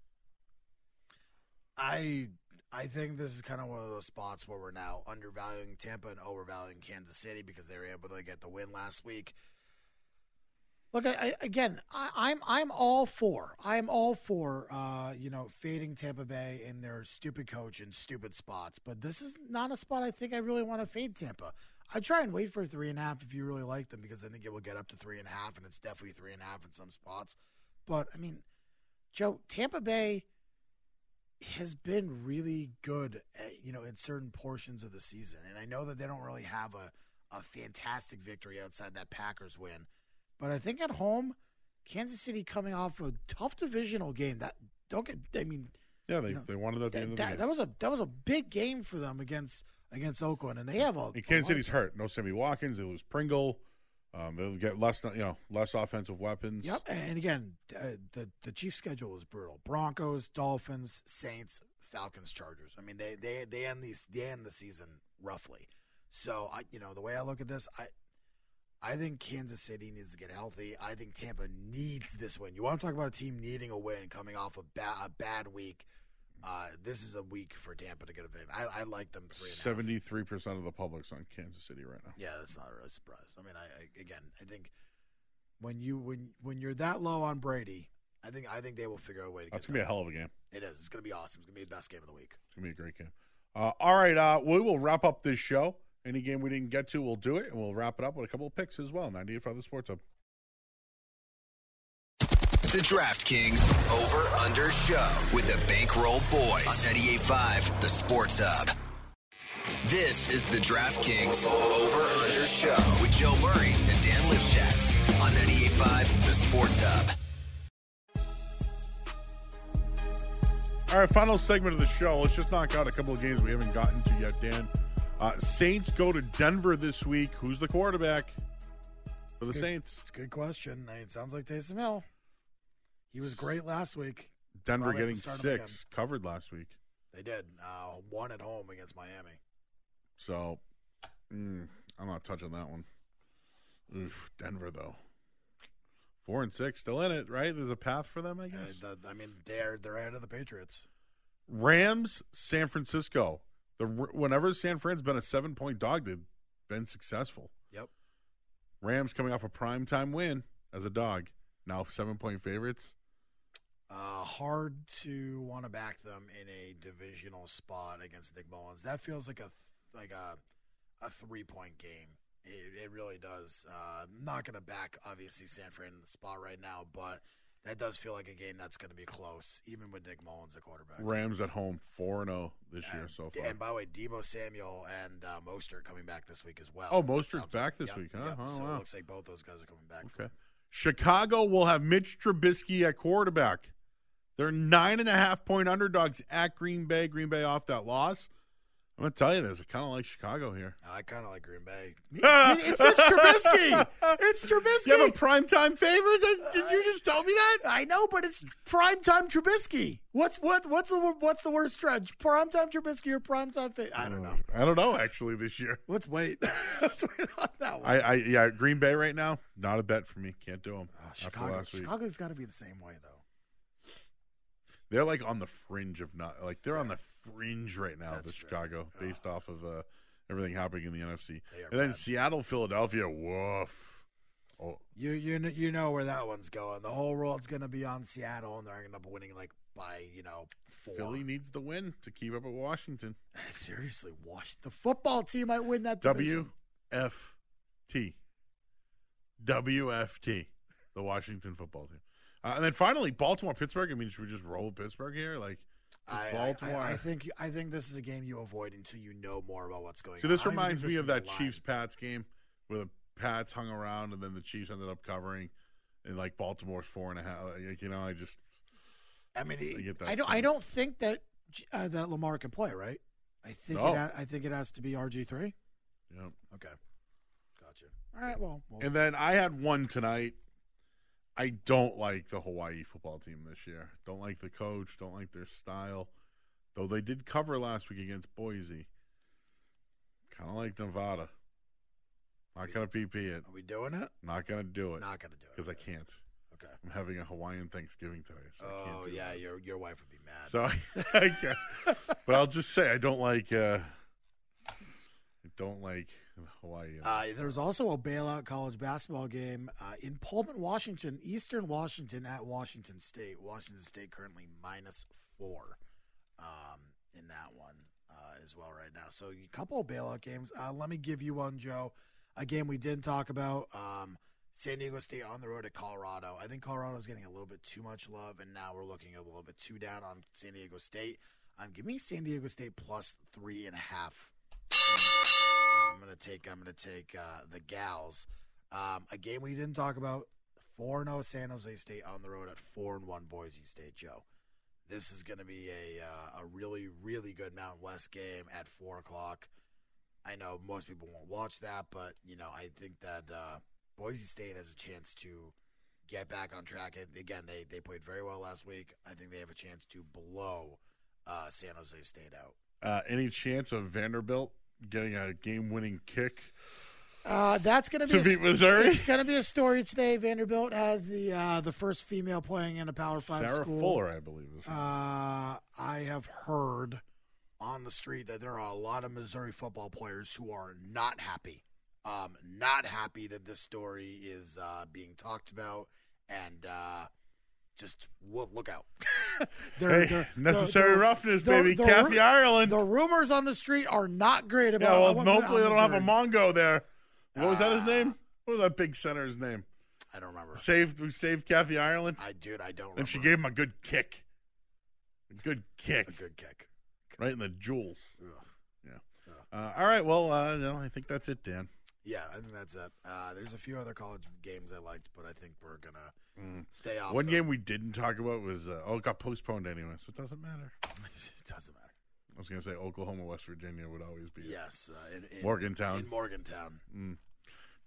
I I think this is kind of one of those spots where we're now undervaluing Tampa and overvaluing Kansas City because they were able to get the win last week. Look, I, I, again, I, I'm I'm all for I'm all for uh, you know fading Tampa Bay in their stupid coach and stupid spots, but this is not a spot I think I really want to fade Tampa. I try and wait for three and a half if you really like them because I think it will get up to three and a half, and it's definitely three and a half in some spots. But I mean, Joe, Tampa Bay has been really good, at, you know, in certain portions of the season, and I know that they don't really have a a fantastic victory outside that Packers win. But I think at home, Kansas City coming off a tough divisional game. That don't get. I mean, Yeah, they, you know, they won it at the that, end of the that, game. that was a that was a big game for them against against Oakland, and they have a. And a Kansas lot City's of- hurt. No Sammy Watkins. They lose Pringle. Um, they'll get less, you know, less offensive weapons. Yep, and, and again, uh, the the Chiefs' schedule is brutal. Broncos, Dolphins, Saints, Falcons, Chargers. I mean, they they they end these they end the season roughly. So I, you know, the way I look at this, I. I think Kansas City needs to get healthy. I think Tampa needs this win. You want to talk about a team needing a win coming off a, ba- a bad week. Uh, this is a week for Tampa to get a win. I, I like them three and a half. Seventy-three percent of the public's on Kansas City right now. Yeah, that's not really a surprise. I mean, I, I again, I think when you when when you're that low on Brady, I think I think they will figure out a way to That's get gonna be a that. hell of a game. It is. It's gonna be awesome. It's gonna be the best game of the week. It's gonna be a great game. Uh, all right, uh, we will wrap up this show. Any game we didn't get to, we'll do it, and we'll wrap it up with a couple of picks as well. ninety-eight point five The Sports Hub. The DraftKings Over-Under Show with the Bankroll Boys on ninety-eight point five The Sports Hub. This is the DraftKings Over-Under Show with Joe Murray and Dan Lifshatz on ninety-eight point five The Sports Hub. All right, final segment of the show. Let's just knock out a couple of games we haven't gotten to yet, Dan. Uh, Saints go to Denver this week. Who's the quarterback? for the Good. Saints. It's a good question. I mean, it sounds like Taysom Hill. He was great last week. Denver Probably have getting to start him six, covered last week. They did. Uh, one at home against Miami. So, mm, I'm not touching that one. Oof, Denver, though. Four and six, still in it, right? There's a path for them, I guess. Uh, the, I mean, they're they're ahead of the Patriots. Rams, San Francisco. The whenever San Fran's been a seven point dog, they've been successful. Yep. Rams coming off a primetime win as a dog, now seven point favorites. Uh, hard to want to back them in a divisional spot against Nick Mullins. That feels like a like a a three point game. It, it really does. Uh, I'm not going to back, obviously, San Fran in the spot right now, but that does feel like a game that's going to be close, even with Nick Mullins at quarterback. Rams at home, four and oh this and, year so far. And by the way, Deebo Samuel and uh, Mostert coming back this week as well. Oh, Mostert's Sounds back like, this yep, week, huh? Yep. Oh, so wow. it looks like both those guys are coming back. Okay. Chicago will have Mitch Trubisky at quarterback. They're nine and a half point underdogs at Green Bay. Green Bay off that loss. I'm going to tell you this. I kind of like Chicago here. I kind of like Green Bay. It's Mitch Trubisky. It's Trubisky. You have a primetime favorite? Did, did you just tell me that? I know, but it's primetime Trubisky. What's what? What's the what's the worst stretch? Primetime Trubisky or primetime favorite? I don't know. I don't know, actually, this year. Let's wait. Let's wait on that one. I, I Yeah, Green Bay right now, not a bet for me. Can't do them. Oh, after Chicago, last week. Chicago's got to be the same way, though. They're like on the fringe of not like they're on the fringe right now. That's the true. Chicago, based off of uh, everything happening in the N F C, They are and then bad. Seattle, Philadelphia. Woof. Oh, You you kn- you know where that one's going. The whole world's going to be on Seattle, and they're going to end up winning like by you know four. Philly needs the win to keep up with Washington. Seriously, Wash the football team might win that W division. F T. W F T. The Washington football team. Uh, and then finally, Baltimore, Pittsburgh. I mean, should we just roll with Pittsburgh here? Like, I, Baltimore. I, I think I think this is a game you avoid until you know more about what's going So on. this I don't even reminds think me this of is that a line. Chiefs Pats game where the Pats hung around and then the Chiefs ended up covering, and like Baltimore's four and a half. Like, you know, I just I mean, I get that I don't. I sense. don't think that uh, that Lamar can play. Right? I think. No. It ha- I think it has to be R G three. you know. Okay. Gotcha. All right. Well. well And then I had one tonight. I don't like the Hawaii football team this year. Don't like the coach. Don't like their style. Though they did cover last week against Boise. Kind of like Nevada. Not going to P P it. are we doing it? Not going to do it. Not gonna do it. Because I can't. Okay. I'm having a Hawaiian Thanksgiving today, so I can't Oh do yeah, that. your your wife would be mad. So I, I can't. But I'll just say I don't like. Uh, I don't like Hawaii. Uh, there's also a bailout college basketball game uh, in Pullman, Washington, Eastern Washington at Washington State. Washington State currently minus four um, in that one uh, as well right now. So a couple of bailout games. Uh, let me give you one, Joe. A game we didn't talk about. Um, San Diego State on the road at Colorado. I think Colorado is getting a little bit too much love, and now we're looking a little bit too down on San Diego State. Um, give me San Diego State plus three and a half. I'm gonna take. I'm gonna take uh, the Gals. Um, a game we didn't talk about. Four and zero San Jose State on the road at four and one Boise State. Joe, this is gonna be a uh, a really really good Mountain West game at four o'clock. I know most people won't watch that, but you know I think that uh, Boise State has a chance to get back on track. And again, they they played very well last week. I think they have a chance to blow uh, San Jose State out. Uh, any chance of Vanderbilt getting a game-winning kick Uh, that's going to be to a, beat Missouri? It's going to be a story today. Vanderbilt has the uh, the first female playing in a Power Five Sarah school. Fuller, I believe. Is Uh, I have heard on the street that there are a lot of Missouri football players who are not happy, um, not happy that this story is uh, being talked about, and uh, just look, look out. They're- hey, they're- necessary the- roughness, the- baby. the Kathy ru- Ireland. The rumors on the street are not great about. Yeah, well, what- hopefully they on don't have a Missouri. Mongo there. What was that his Ah. name? What was that big center's name? I don't remember. Saved, we saved Kathy Ireland, I dude, I don't remember. and she gave him a good kick. A good kick. a good kick. Right in the jewels. Ugh. Yeah. Uh, all right. Well, uh, you know, I think that's it, Dan. Yeah, I think that's it. Uh, there's a few other college games I liked, but I think we're gonna Mm. stay off. One them. game we didn't talk about was uh, oh, it got postponed anyway, so it doesn't matter. it doesn't matter. I was going to say Oklahoma, West Virginia would always be Yes, uh, in, in Morgantown. In Morgantown. Mm.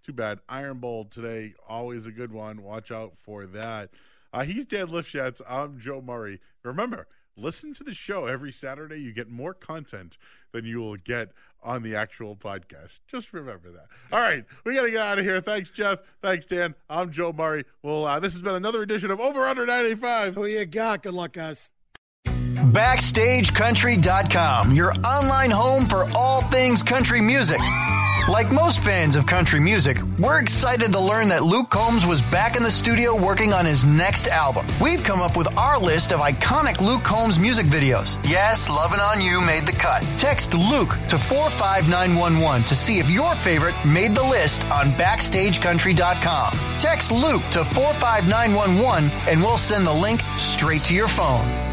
Too bad. Iron Bowl today, always a good one. Watch out for that. Uh, he's Dan Lifshatz. I'm Joe Murray. Remember, listen to the show every Saturday. You get more content than you will get on the actual podcast. Just remember that. All right, we got to get out of here. Thanks, Jeff. Thanks, Dan. I'm Joe Murray. Well, uh, this has been another edition of Over Under ninety-five. Who you got? Good luck, guys. Backstage Country dot com, your online home for all things country music. Like most fans of country music, we're excited to learn that Luke Combs was back in the studio working on his next album. We've come up with our list of iconic Luke Combs music videos. Yes, Lovin' On You made the cut. Text Luke to four five nine one one to see if your favorite made the list on Backstage Country dot com. Text Luke to four five nine one one and we'll send the link straight to your phone.